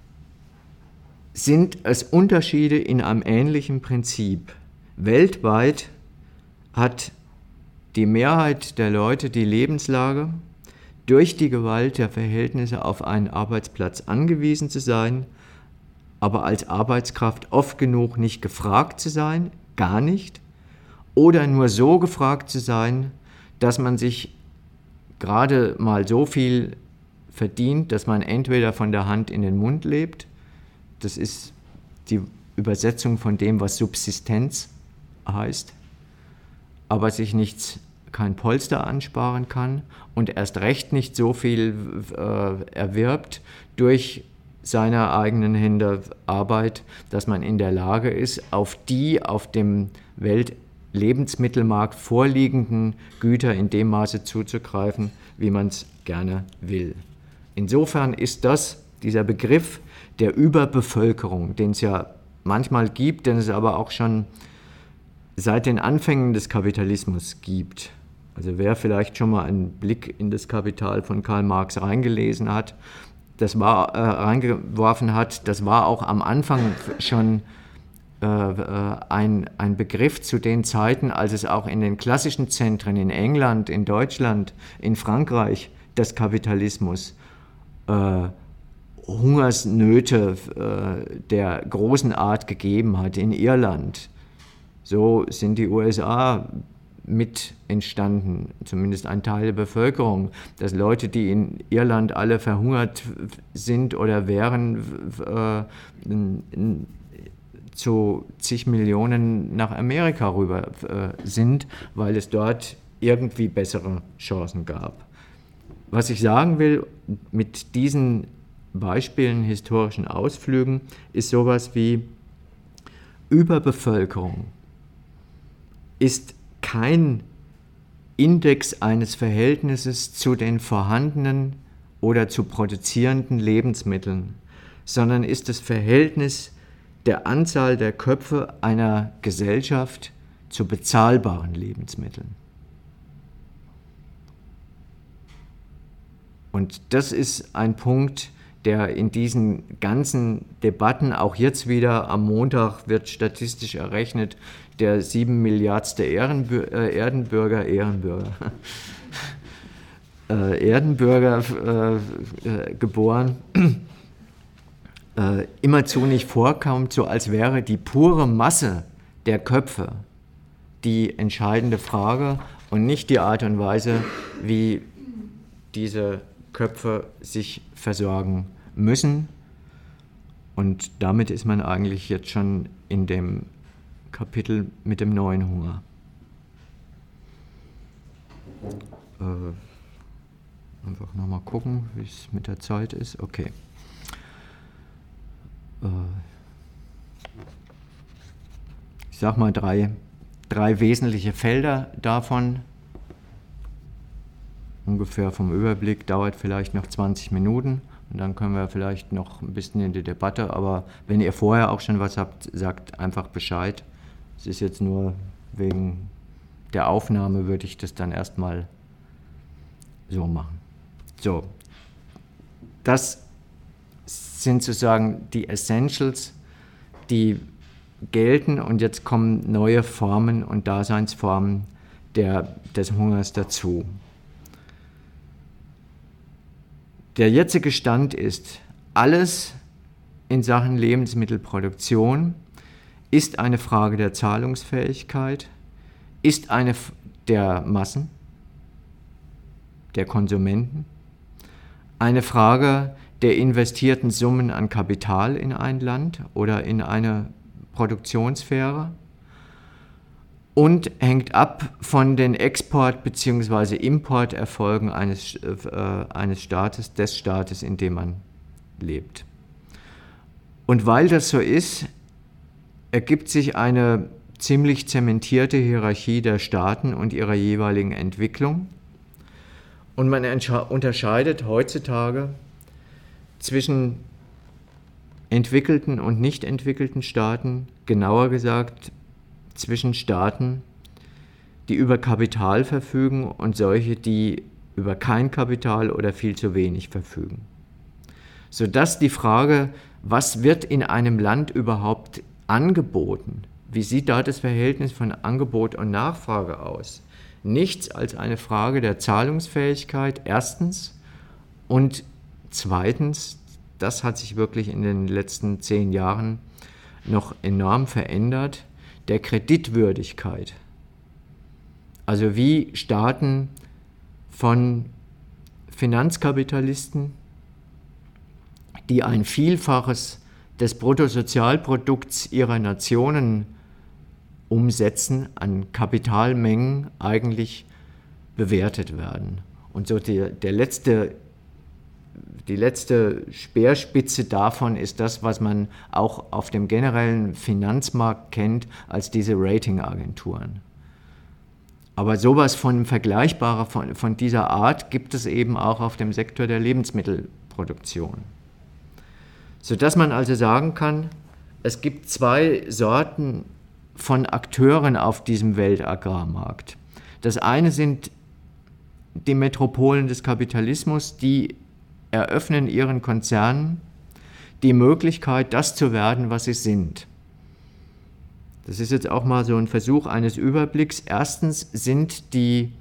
sind es Unterschiede in einem ähnlichen Prinzip. Weltweit hat die Mehrheit der Leute die Lebenslage, durch die Gewalt der Verhältnisse auf einen Arbeitsplatz angewiesen zu sein, aber als Arbeitskraft oft genug nicht gefragt zu sein, gar nicht, oder nur so gefragt zu sein, dass man sich gerade mal so viel verdient, dass man entweder von der Hand in den Mund lebt, das ist die Übersetzung von dem, was Subsistenz heißt, aber sich nichts, kein Polster ansparen kann und erst recht nicht so viel äh, erwirbt durch seine eigenen Hände Arbeit, dass man in der Lage ist, auf die auf dem Weltlebensmittelmarkt vorliegenden Güter in dem Maße zuzugreifen, wie man es gerne will. Insofern ist das, dieser Begriff der Überbevölkerung, den es ja manchmal gibt, den es aber auch schon seit den Anfängen des Kapitalismus gibt. Also wer vielleicht schon mal einen Blick in das Kapital von Karl Marx reingelesen hat, das war, äh, reingeworfen hat, das war auch am Anfang schon äh, ein, ein Begriff zu den Zeiten, als es auch in den klassischen Zentren in England, in Deutschland, in Frankreich des Kapitalismus äh, Hungersnöte äh, der großen Art gegeben hat, in Irland. So sind die U S A mit entstanden, zumindest ein Teil der Bevölkerung, dass Leute, die in Irland alle verhungert sind oder wären, äh, zu zig Millionen nach Amerika rüber äh, sind, weil es dort irgendwie bessere Chancen gab. Was ich sagen will, mit diesen Beispielen, historischen Ausflügen, ist sowas wie Überbevölkerung ist kein Index eines Verhältnisses zu den vorhandenen oder zu produzierenden Lebensmitteln, sondern ist das Verhältnis der Anzahl der Köpfe einer Gesellschaft zu bezahlbaren Lebensmitteln. Und das ist ein Punkt, der in diesen ganzen Debatten, auch jetzt wieder am Montag wird statistisch errechnet, der sieben Milliardste Ehrenbür- äh, Erdenbürger, Ehrenbürger, äh, Erdenbürger äh, äh, geboren, äh, immerzu nicht vorkommt, so als wäre die pure Masse der Köpfe die entscheidende Frage und nicht die Art und Weise, wie diese Köpfe sich versorgen müssen. Und damit ist man eigentlich jetzt schon in dem Kapitel mit dem neuen Hunger. Äh, einfach nochmal gucken, wie es mit der Zeit ist. Okay. Äh, ich sag mal drei, drei wesentliche Felder davon. Ungefähr vom Überblick, dauert vielleicht noch zwanzig Minuten und dann können wir vielleicht noch ein bisschen in die Debatte, aber wenn ihr vorher auch schon was habt, sagt einfach Bescheid. Es ist jetzt nur wegen der Aufnahme, würde ich das dann erstmal so machen. So, das sind sozusagen die Essentials, die gelten und jetzt kommen neue Formen und Daseinsformen der, des Hungers dazu. Der jetzige Stand ist, alles in Sachen Lebensmittelproduktion ist eine Frage der Zahlungsfähigkeit, ist eine der Massen, der Konsumenten, eine Frage der investierten Summen an Kapital in ein Land oder in eine Produktionssphäre und hängt ab von den Export- bzw. Importerfolgen eines, äh, eines Staates, des Staates, in dem man lebt. Und weil das so ist, ergibt sich eine ziemlich zementierte Hierarchie der Staaten und ihrer jeweiligen Entwicklung. Und man unterscheidet heutzutage zwischen entwickelten und nicht entwickelten Staaten, genauer gesagt zwischen Staaten, die über Kapital verfügen und solche, die über kein Kapital oder viel zu wenig verfügen. Sodass die Frage, was wird in einem Land überhaupt angeboten, wie sieht da das Verhältnis von Angebot und Nachfrage aus, nichts als eine Frage der Zahlungsfähigkeit erstens und zweitens, das hat sich wirklich in den letzten zehn Jahren noch enorm verändert, der Kreditwürdigkeit. Also wie Staaten von Finanzkapitalisten, die ein Vielfaches des Bruttosozialprodukts ihrer Nationen umsetzen, an Kapitalmengen eigentlich bewertet werden. Und so die, der letzte, die letzte Speerspitze davon ist das, was man auch auf dem generellen Finanzmarkt kennt als diese Ratingagenturen. Aber sowas von vergleichbarer von, von dieser Art gibt es eben auch auf dem Sektor der Lebensmittelproduktion. Sodass man also sagen kann, es gibt zwei Sorten von Akteuren auf diesem Weltagrarmarkt. Das eine sind die Metropolen des Kapitalismus, die eröffnen ihren Konzernen die Möglichkeit, das zu werden, was sie sind. Das ist jetzt auch mal so ein Versuch eines Überblicks. Erstens sind die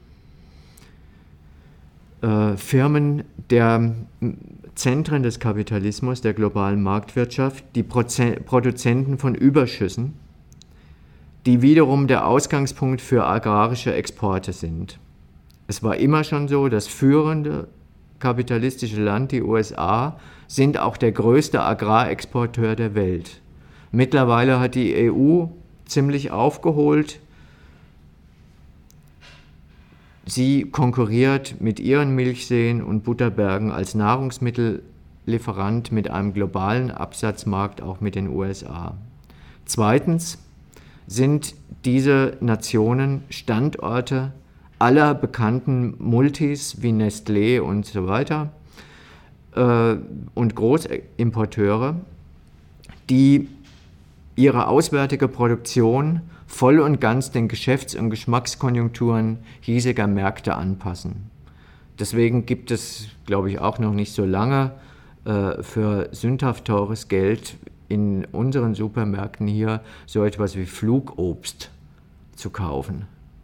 äh, Firmen der Zentren des Kapitalismus, der globalen Marktwirtschaft, die Proze- Produzenten von Überschüssen, die wiederum der Ausgangspunkt für agrarische Exporte sind. Es war immer schon so, das führende kapitalistische Land, die U S A, sind auch der größte Agrarexporteur der Welt. Mittlerweile hat die E U ziemlich aufgeholt. Sie konkurriert mit ihren Milchseen und Butterbergen als Nahrungsmittellieferant Hauptlieferant mit einem globalen Absatzmarkt, auch mit den U S A. Zweitens sind diese Nationen Standorte aller bekannten Multis wie Nestlé und so weiter äh, und Großimporteure, die ihre auswärtige Produktion voll und ganz den Geschäfts- und Geschmackskonjunkturen hiesiger Märkte anpassen. Deswegen gibt es, glaube ich, auch noch nicht so lange äh, für sündhaft teures Geld in unseren Supermärkten hier so etwas wie Flugobst zu kaufen.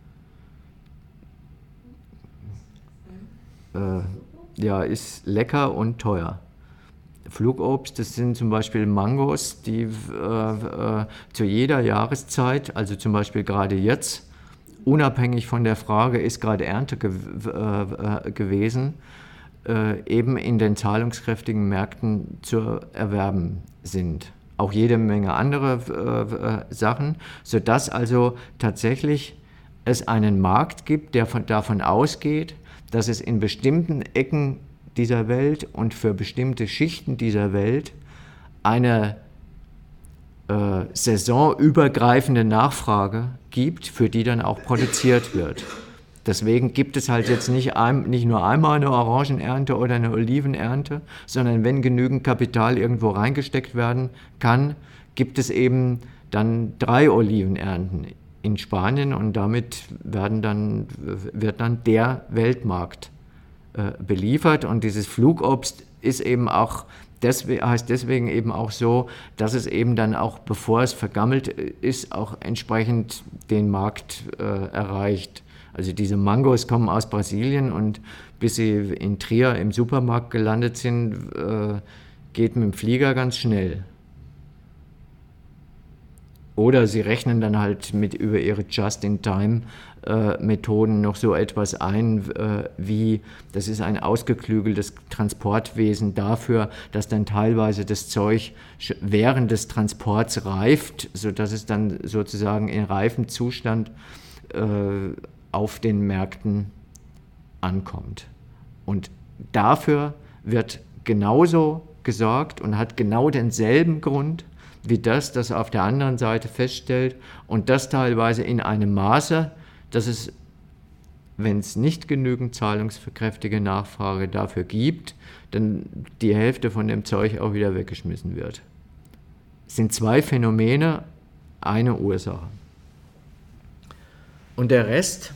Äh, ja, ist lecker und teuer. Flugobst, das sind zum Beispiel Mangos, die äh, äh, zu jeder Jahreszeit, also zum Beispiel gerade jetzt, unabhängig von der Frage, ist gerade Ernte ge äh, gewesen, äh, eben in den zahlungskräftigen Märkten zu erwerben sind. Auch jede Menge andere äh, Sachen, sodass also tatsächlich es einen Markt gibt, der von, davon ausgeht, dass es in bestimmten Ecken dieser Welt und für bestimmte Schichten dieser Welt eine äh, saisonübergreifende Nachfrage gibt, für die dann auch produziert wird. Deswegen gibt es halt jetzt nicht, ein, nicht nur einmal eine Orangenernte oder eine Olivenernte, sondern wenn genügend Kapital irgendwo reingesteckt werden kann, gibt es eben dann drei Olivenernten in Spanien und damit werden dann, wird dann der Weltmarkt äh, beliefert. Und dieses Flugobst ist eben auch deswegen, heißt deswegen eben auch so, dass es eben dann auch, bevor es vergammelt ist, auch entsprechend den Markt äh, erreicht. Also diese Mangos kommen aus Brasilien und bis sie in Trier im Supermarkt gelandet sind, äh, geht mit dem Flieger ganz schnell. Oder sie rechnen dann halt mit über ihre Just-in-Time-Methoden noch so etwas ein, äh, wie, das ist ein ausgeklügeltes Transportwesen dafür, dass dann teilweise das Zeug während des Transports reift, sodass es dann sozusagen in reifem Zustand äh, auf den Märkten ankommt. Und dafür wird genauso gesorgt und hat genau denselben Grund, wie das, das auf der anderen Seite feststellt und das teilweise in einem Maße, dass es, wenn es nicht genügend zahlungskräftige Nachfrage dafür gibt, dann die Hälfte von dem Zeug auch wieder weggeschmissen wird. Es sind zwei Phänomene, eine Ursache. Und der Rest,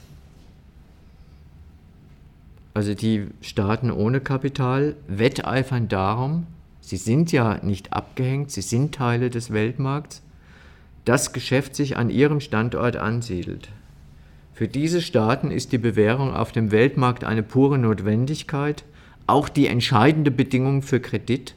also die Staaten ohne Kapital, wetteifern darum, sie sind ja nicht abgehängt, sie sind Teile des Weltmarkts, das Geschäft sich an ihrem Standort ansiedelt. Für diese Staaten ist die Bewährung auf dem Weltmarkt eine pure Notwendigkeit, auch die entscheidende Bedingung für Kredit.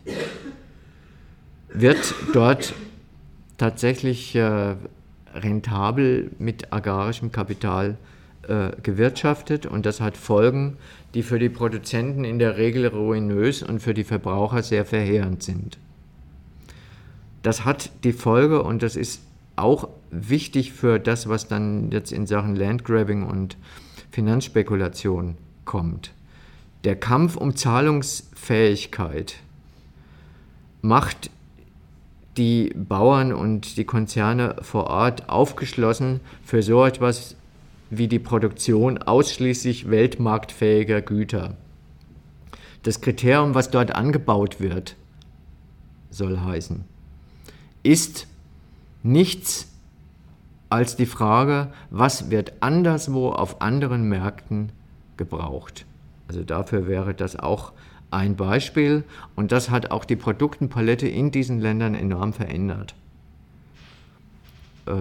Wird dort tatsächlich äh, rentabel mit agrarischem Kapital äh, gewirtschaftet und das hat Folgen, die für die Produzenten in der Regel ruinös und für die Verbraucher sehr verheerend sind. Das hat die Folge, und das ist auch wichtig für das, was dann jetzt in Sachen Landgrabbing und Finanzspekulation kommt. Der Kampf um Zahlungsfähigkeit macht die Bauern und die Konzerne vor Ort aufgeschlossen für so etwas wie die Produktion ausschließlich weltmarktfähiger Güter. Das Kriterium, was dort angebaut wird, soll heißen, ist nichts als die Frage, was wird anderswo auf anderen Märkten gebraucht. Also dafür wäre das auch ein Beispiel und das hat auch die Produktenpalette in diesen Ländern enorm verändert. Äh,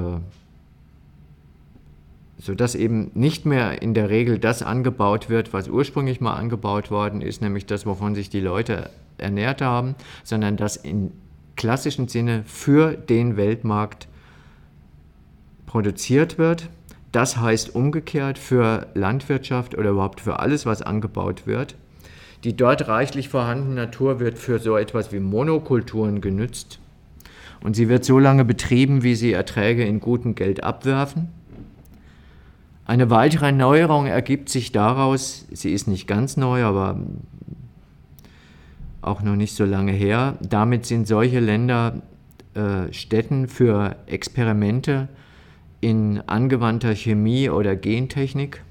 sodass eben nicht mehr in der Regel das angebaut wird, was ursprünglich mal angebaut worden ist, nämlich das, wovon sich die Leute ernährt haben, sondern das im klassischen Sinne für den Weltmarkt produziert wird. Das heißt umgekehrt für Landwirtschaft oder überhaupt für alles, was angebaut wird. Die dort reichlich vorhandene Natur wird für so etwas wie Monokulturen genützt und sie wird so lange betrieben, wie sie Erträge in gutem Geld abwerfen. Eine weitere Neuerung ergibt sich daraus, sie ist nicht ganz neu, aber auch noch nicht so lange her. Damit sind solche Länder äh, Stätten für Experimente in angewandter Chemie oder Gentechnik.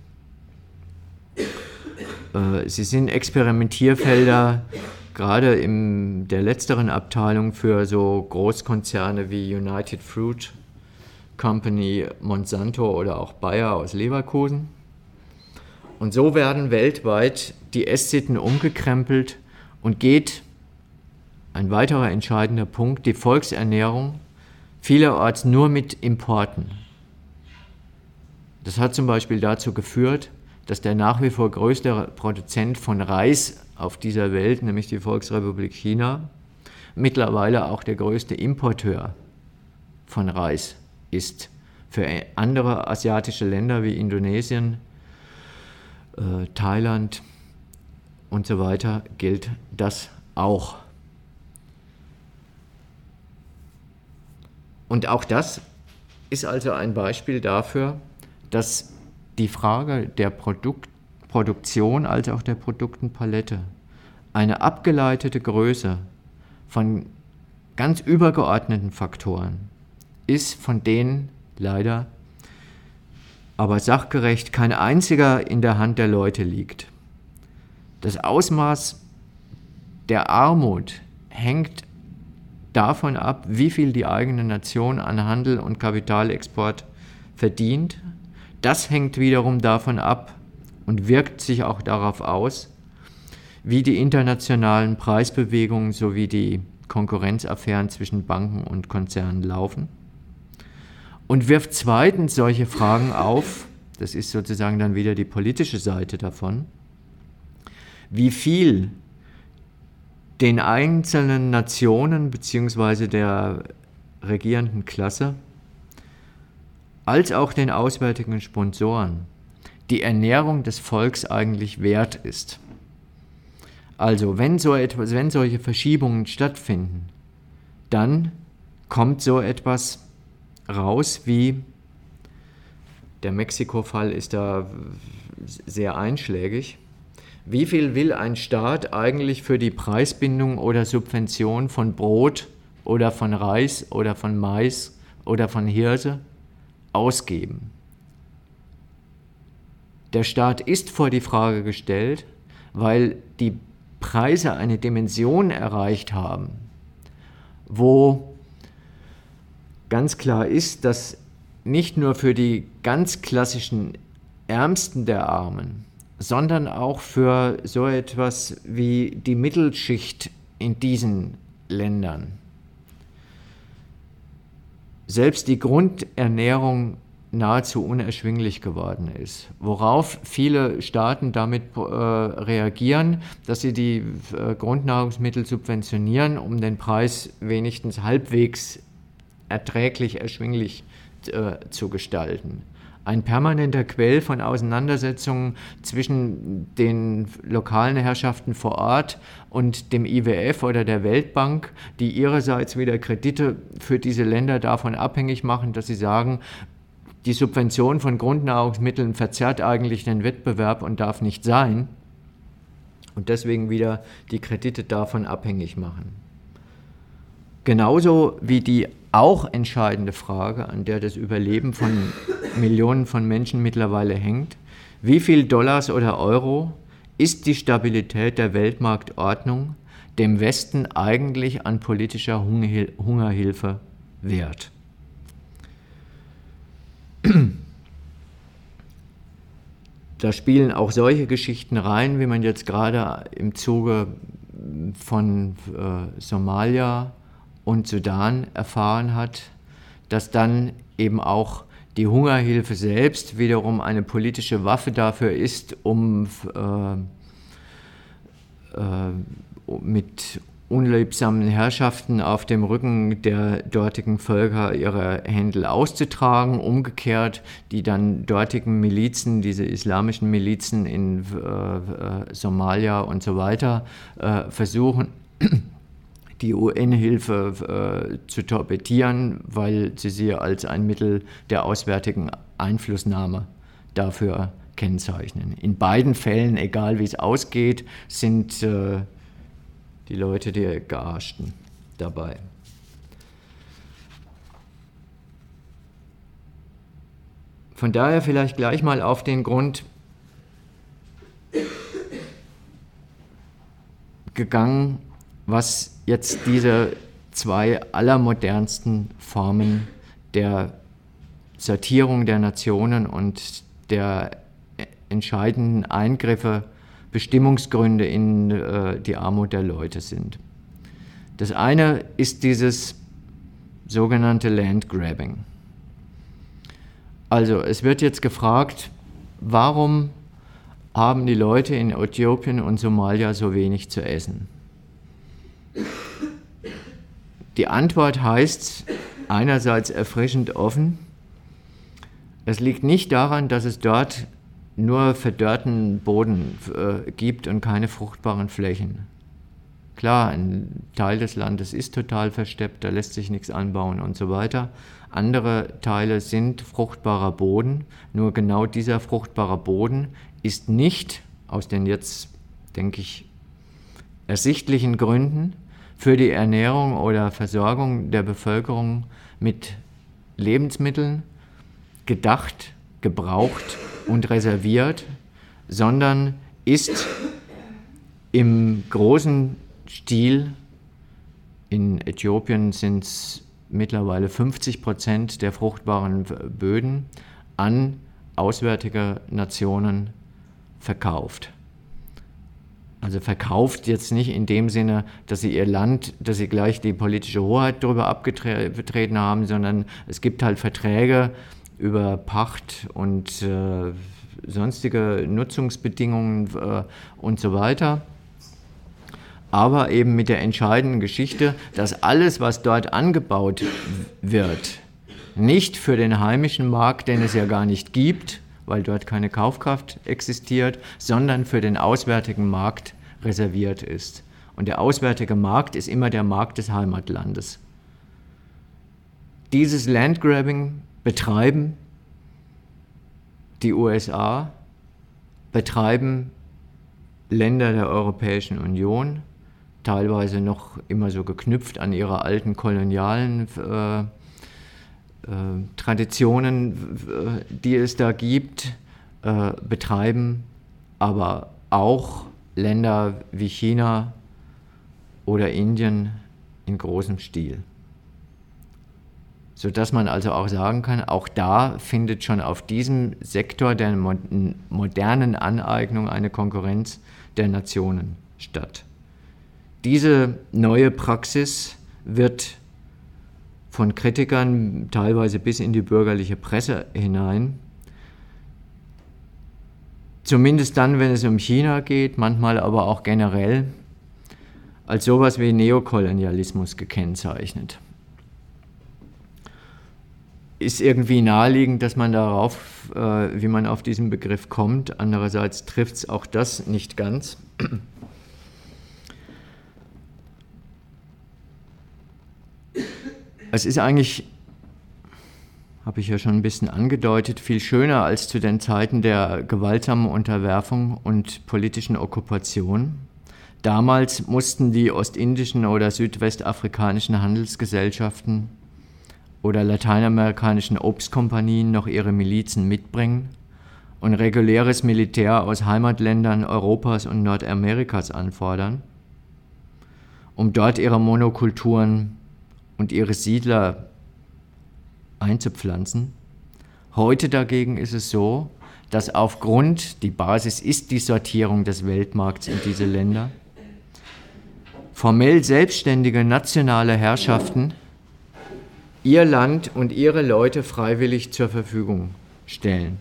Äh, sie sind Experimentierfelder gerade in der letzteren Abteilung für so Großkonzerne wie United Fruit Company, Monsanto oder auch Bayer aus Leverkusen. Und so werden weltweit die Esssitten umgekrempelt und geht, ein weiterer entscheidender Punkt, die Volksernährung vielerorts nur mit Importen. Das hat zum Beispiel dazu geführt, dass der nach wie vor größte Produzent von Reis auf dieser Welt, nämlich die Volksrepublik China, mittlerweile auch der größte Importeur von Reis ist. Für andere asiatische Länder wie Indonesien, äh, Thailand und so weiter gilt das auch. Und auch das ist also ein Beispiel dafür, dass die Frage der Produkt, Produktion als auch der Produktenpalette eine abgeleitete Größe von ganz übergeordneten Faktoren ist, von denen leider aber sachgerecht kein einziger in der Hand der Leute liegt. Das Ausmaß der Armut hängt davon ab, wie viel die eigene Nation an Handel und Kapitalexport verdient. Das hängt wiederum davon ab und wirkt sich auch darauf aus, wie die internationalen Preisbewegungen sowie die Konkurrenzaffären zwischen Banken und Konzernen laufen. Und wirft zweitens solche Fragen auf, das ist sozusagen dann wieder die politische Seite davon, wie viel den einzelnen Nationen bzw. der regierenden Klasse als auch den auswärtigen Sponsoren die Ernährung des Volks eigentlich wert ist. Also wenn so etwas, wenn solche Verschiebungen stattfinden, dann kommt so etwas raus wie, der Mexiko-Fall ist da sehr einschlägig, wie viel will ein Staat eigentlich für die Preisbindung oder Subvention von Brot oder von Reis oder von Mais oder von Hirse ausgeben? Der Staat ist vor die Frage gestellt, weil die Preise eine Dimension erreicht haben, wo ganz klar ist, dass nicht nur für die ganz klassischen Ärmsten der Armen, sondern auch für so etwas wie die Mittelschicht in diesen Ländern selbst die Grundernährung nahezu unerschwinglich geworden ist, worauf viele Staaten damit äh, reagieren, dass sie die äh, Grundnahrungsmittel subventionieren, um den Preis wenigstens halbwegs erträglich, erschwinglich äh, zu gestalten. Ein permanenter Quell von Auseinandersetzungen zwischen den lokalen Herrschaften vor Ort und dem I W F oder der Weltbank, die ihrerseits wieder Kredite für diese Länder davon abhängig machen, dass sie sagen, die Subvention von Grundnahrungsmitteln verzerrt eigentlich den Wettbewerb und darf nicht sein und deswegen wieder die Kredite davon abhängig machen. Genauso wie die auch entscheidende Frage, an der das Überleben von Millionen von Menschen mittlerweile hängt, wie viel Dollars oder Euro ist die Stabilität der Weltmarktordnung dem Westen eigentlich an politischer Hungerhilfe wert? Da spielen auch solche Geschichten rein, wie man jetzt gerade im Zuge von äh, Somalia und Sudan erfahren hat, dass dann eben auch die Hungerhilfe selbst wiederum eine politische Waffe dafür ist, um äh, äh, mit unliebsamen Herrschaften auf dem Rücken der dortigen Völker ihre Händel auszutragen, umgekehrt die dann dortigen Milizen, diese islamischen Milizen in äh, Somalia und so weiter, äh, versuchen, die U N-Hilfe äh, zu torpedieren, weil sie sie als ein Mittel der auswärtigen Einflussnahme dafür kennzeichnen. In beiden Fällen, egal wie es ausgeht, sind äh, die Leute, die Gearschten dabei. Von daher vielleicht gleich mal auf den Grund gegangen, was jetzt diese zwei allermodernsten Formen der Sortierung der Nationen und der entscheidenden Eingriffe, Bestimmungsgründe in äh, die Armut der Leute sind. Das eine ist dieses sogenannte Landgrabbing. Also es wird jetzt gefragt, warum haben die Leute in Äthiopien und Somalia so wenig zu essen? Die Antwort heißt einerseits erfrischend offen. Es liegt nicht daran, dass es dort nur verdörrten Boden äh, gibt und keine fruchtbaren Flächen. Klar, ein Teil des Landes ist total versteppt, da lässt sich nichts anbauen und so weiter. Andere Teile sind fruchtbarer Boden, nur genau dieser fruchtbare Boden ist nicht, aus den jetzt, denke ich, ersichtlichen Gründen, für die Ernährung oder Versorgung der Bevölkerung mit Lebensmitteln gedacht, gebraucht und reserviert, sondern ist im großen Stil, in Äthiopien sind es mittlerweile fünfzig Prozent der fruchtbaren Böden, an auswärtige Nationen verkauft. Also verkauft jetzt nicht in dem Sinne, dass sie ihr Land, dass sie gleich die politische Hoheit darüber abgetreten haben, sondern es gibt halt Verträge über Pacht und äh, sonstige Nutzungsbedingungen äh, und so weiter. Aber eben mit der entscheidenden Geschichte, dass alles, was dort angebaut wird, nicht für den heimischen Markt, den es ja gar nicht gibt, weil dort keine Kaufkraft existiert, sondern für den auswärtigen Markt reserviert ist. Und der auswärtige Markt ist immer der Markt des Heimatlandes. Dieses Landgrabbing betreiben die U S A, betreiben Länder der Europäischen Union, teilweise noch immer so geknüpft an ihre alten kolonialen äh, Äh, Traditionen, äh, die es da gibt, äh, betreiben, aber auch Länder wie China oder Indien in großem Stil. Sodass man also auch sagen kann, auch da findet schon auf diesem Sektor der mo- modernen Aneignung eine Konkurrenz der Nationen statt. Diese neue Praxis wird von Kritikern, teilweise bis in die bürgerliche Presse hinein, zumindest dann, wenn es um China geht, manchmal aber auch generell, als sowas wie Neokolonialismus gekennzeichnet. Ist irgendwie naheliegend, dass man darauf, äh, wie man auf diesen Begriff kommt, andererseits trifft es auch das nicht ganz. Es ist eigentlich, habe ich ja schon ein bisschen angedeutet, viel schöner als zu den Zeiten der gewaltsamen Unterwerfung und politischen Okkupation. Damals mussten die ostindischen oder südwestafrikanischen Handelsgesellschaften oder lateinamerikanischen Obstkompanien noch ihre Milizen mitbringen und reguläres Militär aus Heimatländern Europas und Nordamerikas anfordern, um dort ihre Monokulturen und ihre Siedler einzupflanzen. Heute dagegen ist es so, dass aufgrund, die Basis ist die Sortierung des Weltmarkts in diese Länder, formell selbstständige nationale Herrschaften ihr Land und ihre Leute freiwillig zur Verfügung stellen.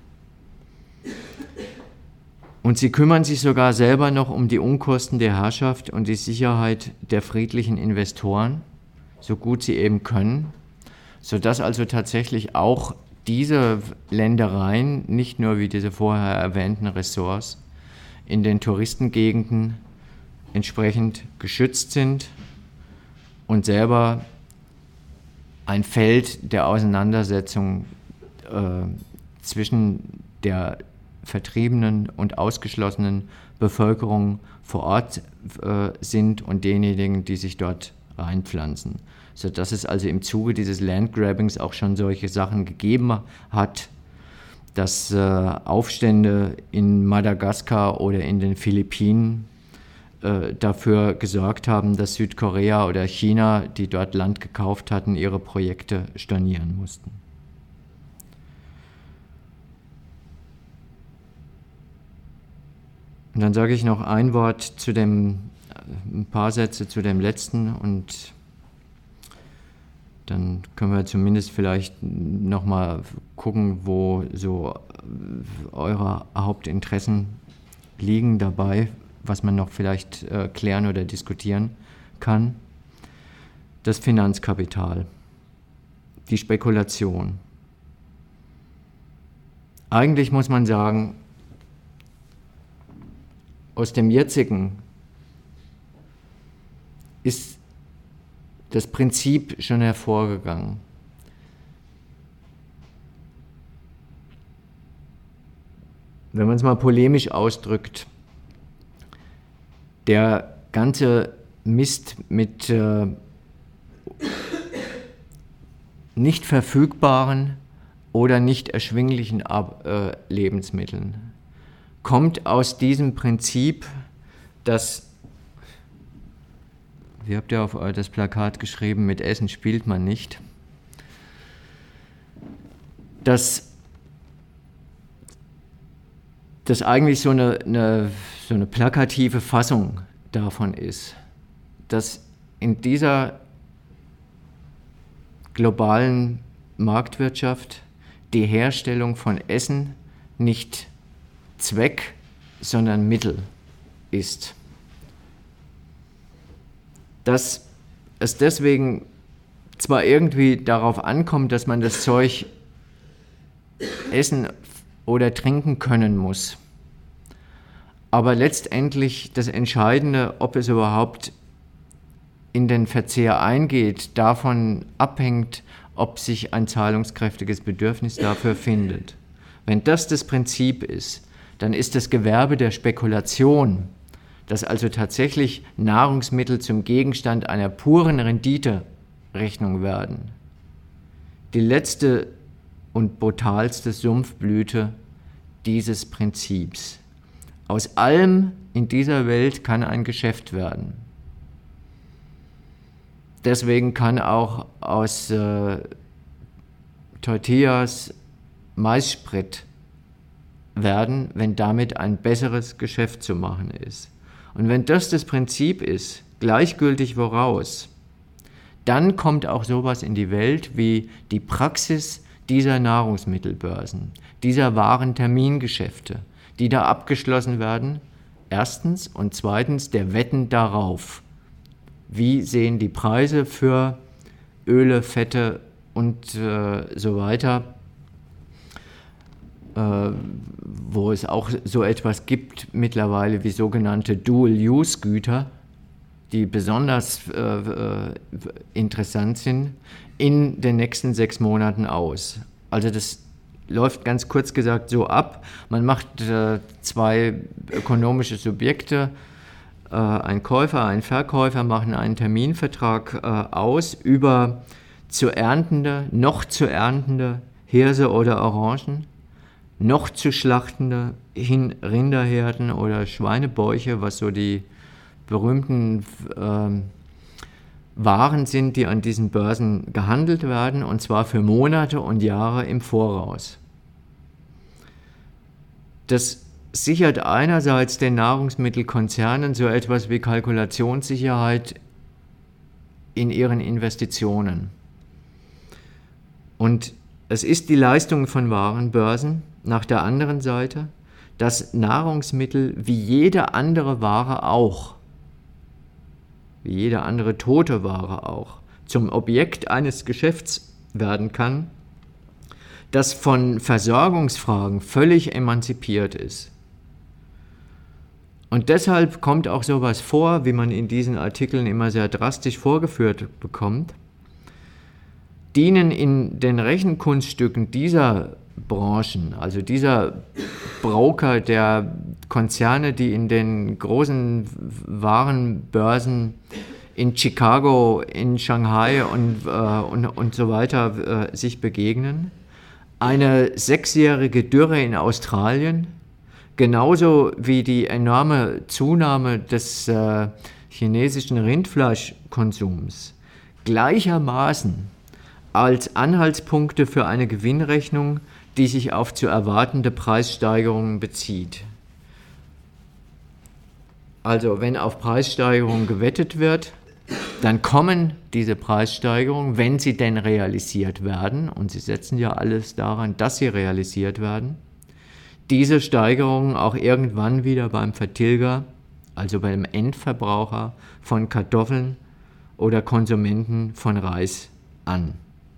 Und sie kümmern sich sogar selber noch um die Unkosten der Herrschaft und die Sicherheit der friedlichen Investoren, so gut sie eben können, sodass also tatsächlich auch diese Ländereien, nicht nur wie diese vorher erwähnten Ressorts, in den Touristengegenden entsprechend geschützt sind und selber ein Feld der Auseinandersetzung äh, zwischen der vertriebenen und ausgeschlossenen Bevölkerung vor Ort äh, sind und denjenigen, die sich dort reinpflanzen. Sodass es also im Zuge dieses Landgrabbings auch schon solche Sachen gegeben hat, dass äh, Aufstände in Madagaskar oder in den Philippinen äh, dafür gesorgt haben, dass Südkorea oder China, die dort Land gekauft hatten, ihre Projekte stornieren mussten. Und dann sage ich noch ein Wort zu dem, ein paar Sätze zu dem letzten und dann können wir zumindest vielleicht nochmal gucken, wo so eure Hauptinteressen liegen dabei, was man noch vielleicht äh, klären oder diskutieren kann. Das Finanzkapital, die Spekulation. Eigentlich muss man sagen, aus dem jetzigen ist das Prinzip schon hervorgegangen. Wenn man es mal polemisch ausdrückt, der ganze Mist mit äh, nicht verfügbaren oder nicht erschwinglichen Ab- äh, Lebensmitteln kommt aus diesem Prinzip, dass, wie habt ihr auf das Plakat geschrieben, mit Essen spielt man nicht, dass das eigentlich so eine, eine, so eine plakative Fassung davon ist, dass in dieser globalen Marktwirtschaft die Herstellung von Essen nicht Zweck, sondern Mittel ist. Dass es deswegen zwar irgendwie darauf ankommt, dass man das Zeug essen oder trinken können muss, aber letztendlich das Entscheidende, ob es überhaupt in den Verzehr eingeht, davon abhängt, ob sich ein zahlungskräftiges Bedürfnis dafür findet. Wenn das das Prinzip ist, dann ist das Gewerbe der Spekulation, dass also tatsächlich Nahrungsmittel zum Gegenstand einer puren Rendite-Rechnung werden, die letzte und brutalste Sumpfblüte dieses Prinzips. Aus allem in dieser Welt kann ein Geschäft werden. Deswegen kann auch aus äh, Tortillas Maissprit werden, wenn damit ein besseres Geschäft zu machen ist. Und wenn das das Prinzip ist, gleichgültig woraus, dann kommt auch sowas in die Welt wie die Praxis dieser Nahrungsmittelbörsen, dieser wahren Termingeschäfte, die da abgeschlossen werden, erstens, und zweitens der Wetten darauf. Wie sehen die Preise für Öle, Fette und äh, so weiter, äh, wo es auch so etwas gibt mittlerweile wie sogenannte Dual-Use-Güter, die besonders äh, äh, interessant sind, in den nächsten sechs Monaten aus. Also das läuft ganz kurz gesagt so ab, man macht äh, zwei ökonomische Subjekte, äh, ein Käufer, ein Verkäufer machen einen Terminvertrag äh, aus über zu erntende, noch zu erntende Hirse oder Orangen, noch zu schlachtende Rinderherden oder Schweinebäuche, was so die berühmten äh, Waren sind, die an diesen Börsen gehandelt werden, und zwar für Monate und Jahre im Voraus. Das sichert einerseits den Nahrungsmittelkonzernen so etwas wie Kalkulationssicherheit in ihren Investitionen. Und es ist die Leistung von Warenbörsen nach der anderen Seite, dass Nahrungsmittel wie jede andere Ware auch, wie jede andere tote Ware auch, zum Objekt eines Geschäfts werden kann, das von Versorgungsfragen völlig emanzipiert ist. Und deshalb kommt auch sowas vor, wie man in diesen Artikeln immer sehr drastisch vorgeführt bekommt, dienen in den Rechenkunststücken dieser Branchen. Also dieser Broker der Konzerne, die in den großen Warenbörsen in Chicago, in Shanghai und, äh, und, und so weiter äh, sich begegnen. Eine sechsjährige Dürre in Australien, genauso wie die enorme Zunahme des äh, chinesischen Rindfleischkonsums, gleichermaßen als Anhaltspunkte für eine Gewinnrechnung, die sich auf zu erwartende Preissteigerungen bezieht. Also wenn auf Preissteigerungen gewettet wird, dann kommen diese Preissteigerungen, wenn sie denn realisiert werden, und sie setzen ja alles daran, dass sie realisiert werden, diese Steigerungen auch irgendwann wieder beim Vertilger, also beim Endverbraucher von Kartoffeln oder Konsumenten von Reis an.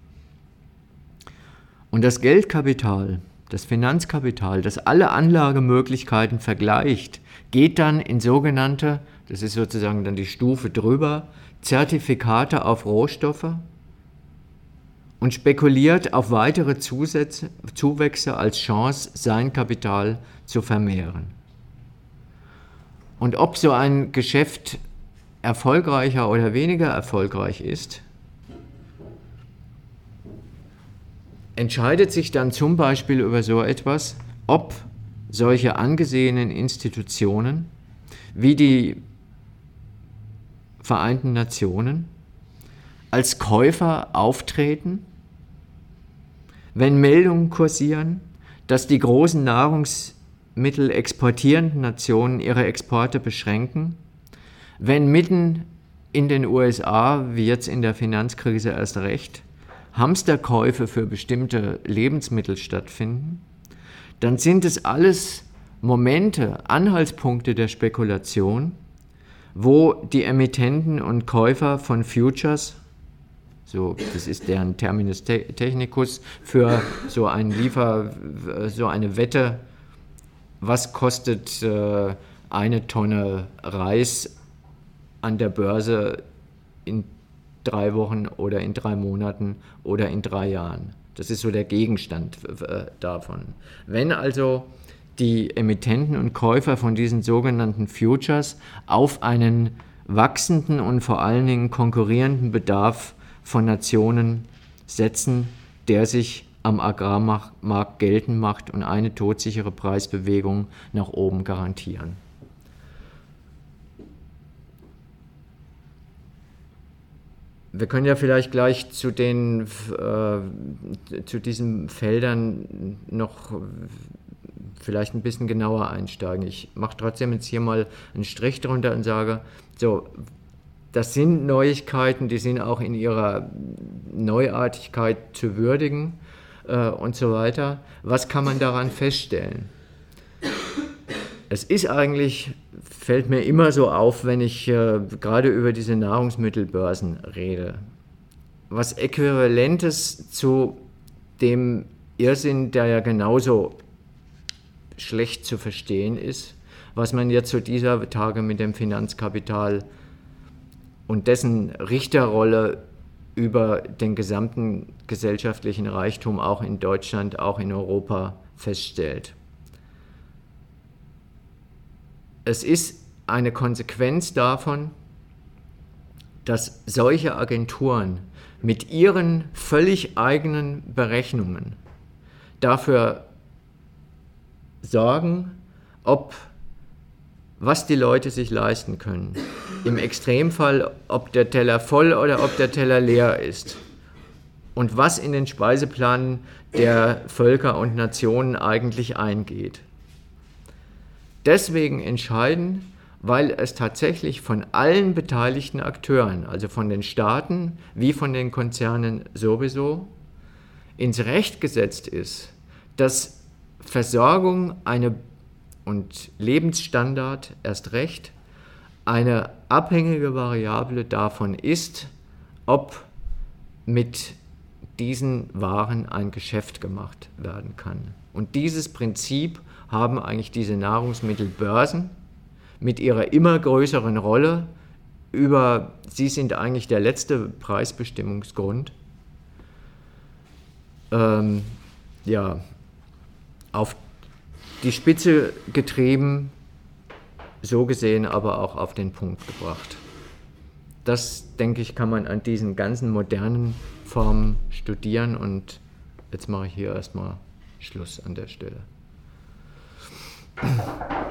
Und das Geldkapital, das Finanzkapital, das alle Anlagemöglichkeiten vergleicht, geht dann in sogenannte, das ist sozusagen dann die Stufe drüber, Zertifikate auf Rohstoffe und spekuliert auf weitere Zusätze, Zuwächse als Chance, sein Kapital zu vermehren. Und ob so ein Geschäft erfolgreicher oder weniger erfolgreich ist, entscheidet sich dann zum Beispiel über so etwas, ob solche angesehenen Institutionen wie die Vereinten Nationen als Käufer auftreten, wenn Meldungen kursieren, dass die großen Nahrungsmittel exportierenden Nationen ihre Exporte beschränken, wenn mitten in den U S A, wie jetzt in der Finanzkrise erst recht, Hamsterkäufe für bestimmte Lebensmittel stattfinden, dann sind es alles Momente, Anhaltspunkte der Spekulation, wo die Emittenten und Käufer von Futures, so, das ist deren Terminus technicus, für so, ein Liefer, so eine Wette, was kostet äh, eine Tonne Reis an der Börse in drei Wochen oder in drei Monaten oder in drei Jahren. Das ist so der Gegenstand äh, davon. Wenn also die Emittenten und Käufer von diesen sogenannten Futures auf einen wachsenden und vor allen Dingen konkurrierenden Bedarf von Nationen setzen, der sich am Agrarmarkt geltend macht und eine todsichere Preisbewegung nach oben garantieren. Wir können ja vielleicht gleich zu, den, äh, zu diesen Feldern noch vielleicht ein bisschen genauer einsteigen. Ich mache trotzdem jetzt hier mal einen Strich drunter und sage, so, das sind Neuigkeiten, die sind auch in ihrer Neuartigkeit zu würdigen äh, und so weiter. Was kann man daran feststellen? Es ist eigentlich, fällt mir immer so auf, wenn ich äh, gerade über diese Nahrungsmittelbörsen rede, was Äquivalentes zu dem Irrsinn, der ja genauso schlecht zu verstehen ist, was man jetzt zu dieser Tage mit dem Finanzkapital und dessen Richterrolle über den gesamten gesellschaftlichen Reichtum auch in Deutschland, auch in Europa feststellt. Es ist eine Konsequenz davon, dass solche Agenturen mit ihren völlig eigenen Berechnungen dafür sorgen, ob was die Leute sich leisten können. Im Extremfall, ob der Teller voll oder ob der Teller leer ist. Und was in den Speiseplan der Völker und Nationen eigentlich eingeht. Deswegen entscheidend, weil es tatsächlich von allen beteiligten Akteuren, also von den Staaten wie von den Konzernen sowieso, ins Recht gesetzt ist, dass Versorgung eine, und Lebensstandard erst recht eine abhängige Variable davon ist, ob mit diesen Waren ein Geschäft gemacht werden kann. Und dieses Prinzip haben eigentlich diese Nahrungsmittelbörsen mit ihrer immer größeren Rolle über, sie sind eigentlich der letzte Preisbestimmungsgrund, ähm, ja, auf die Spitze getrieben, so gesehen aber auch auf den Punkt gebracht. Das, denke ich, kann man an diesen ganzen modernen Formen studieren und jetzt mache ich hier erstmal Schluss an der Stelle.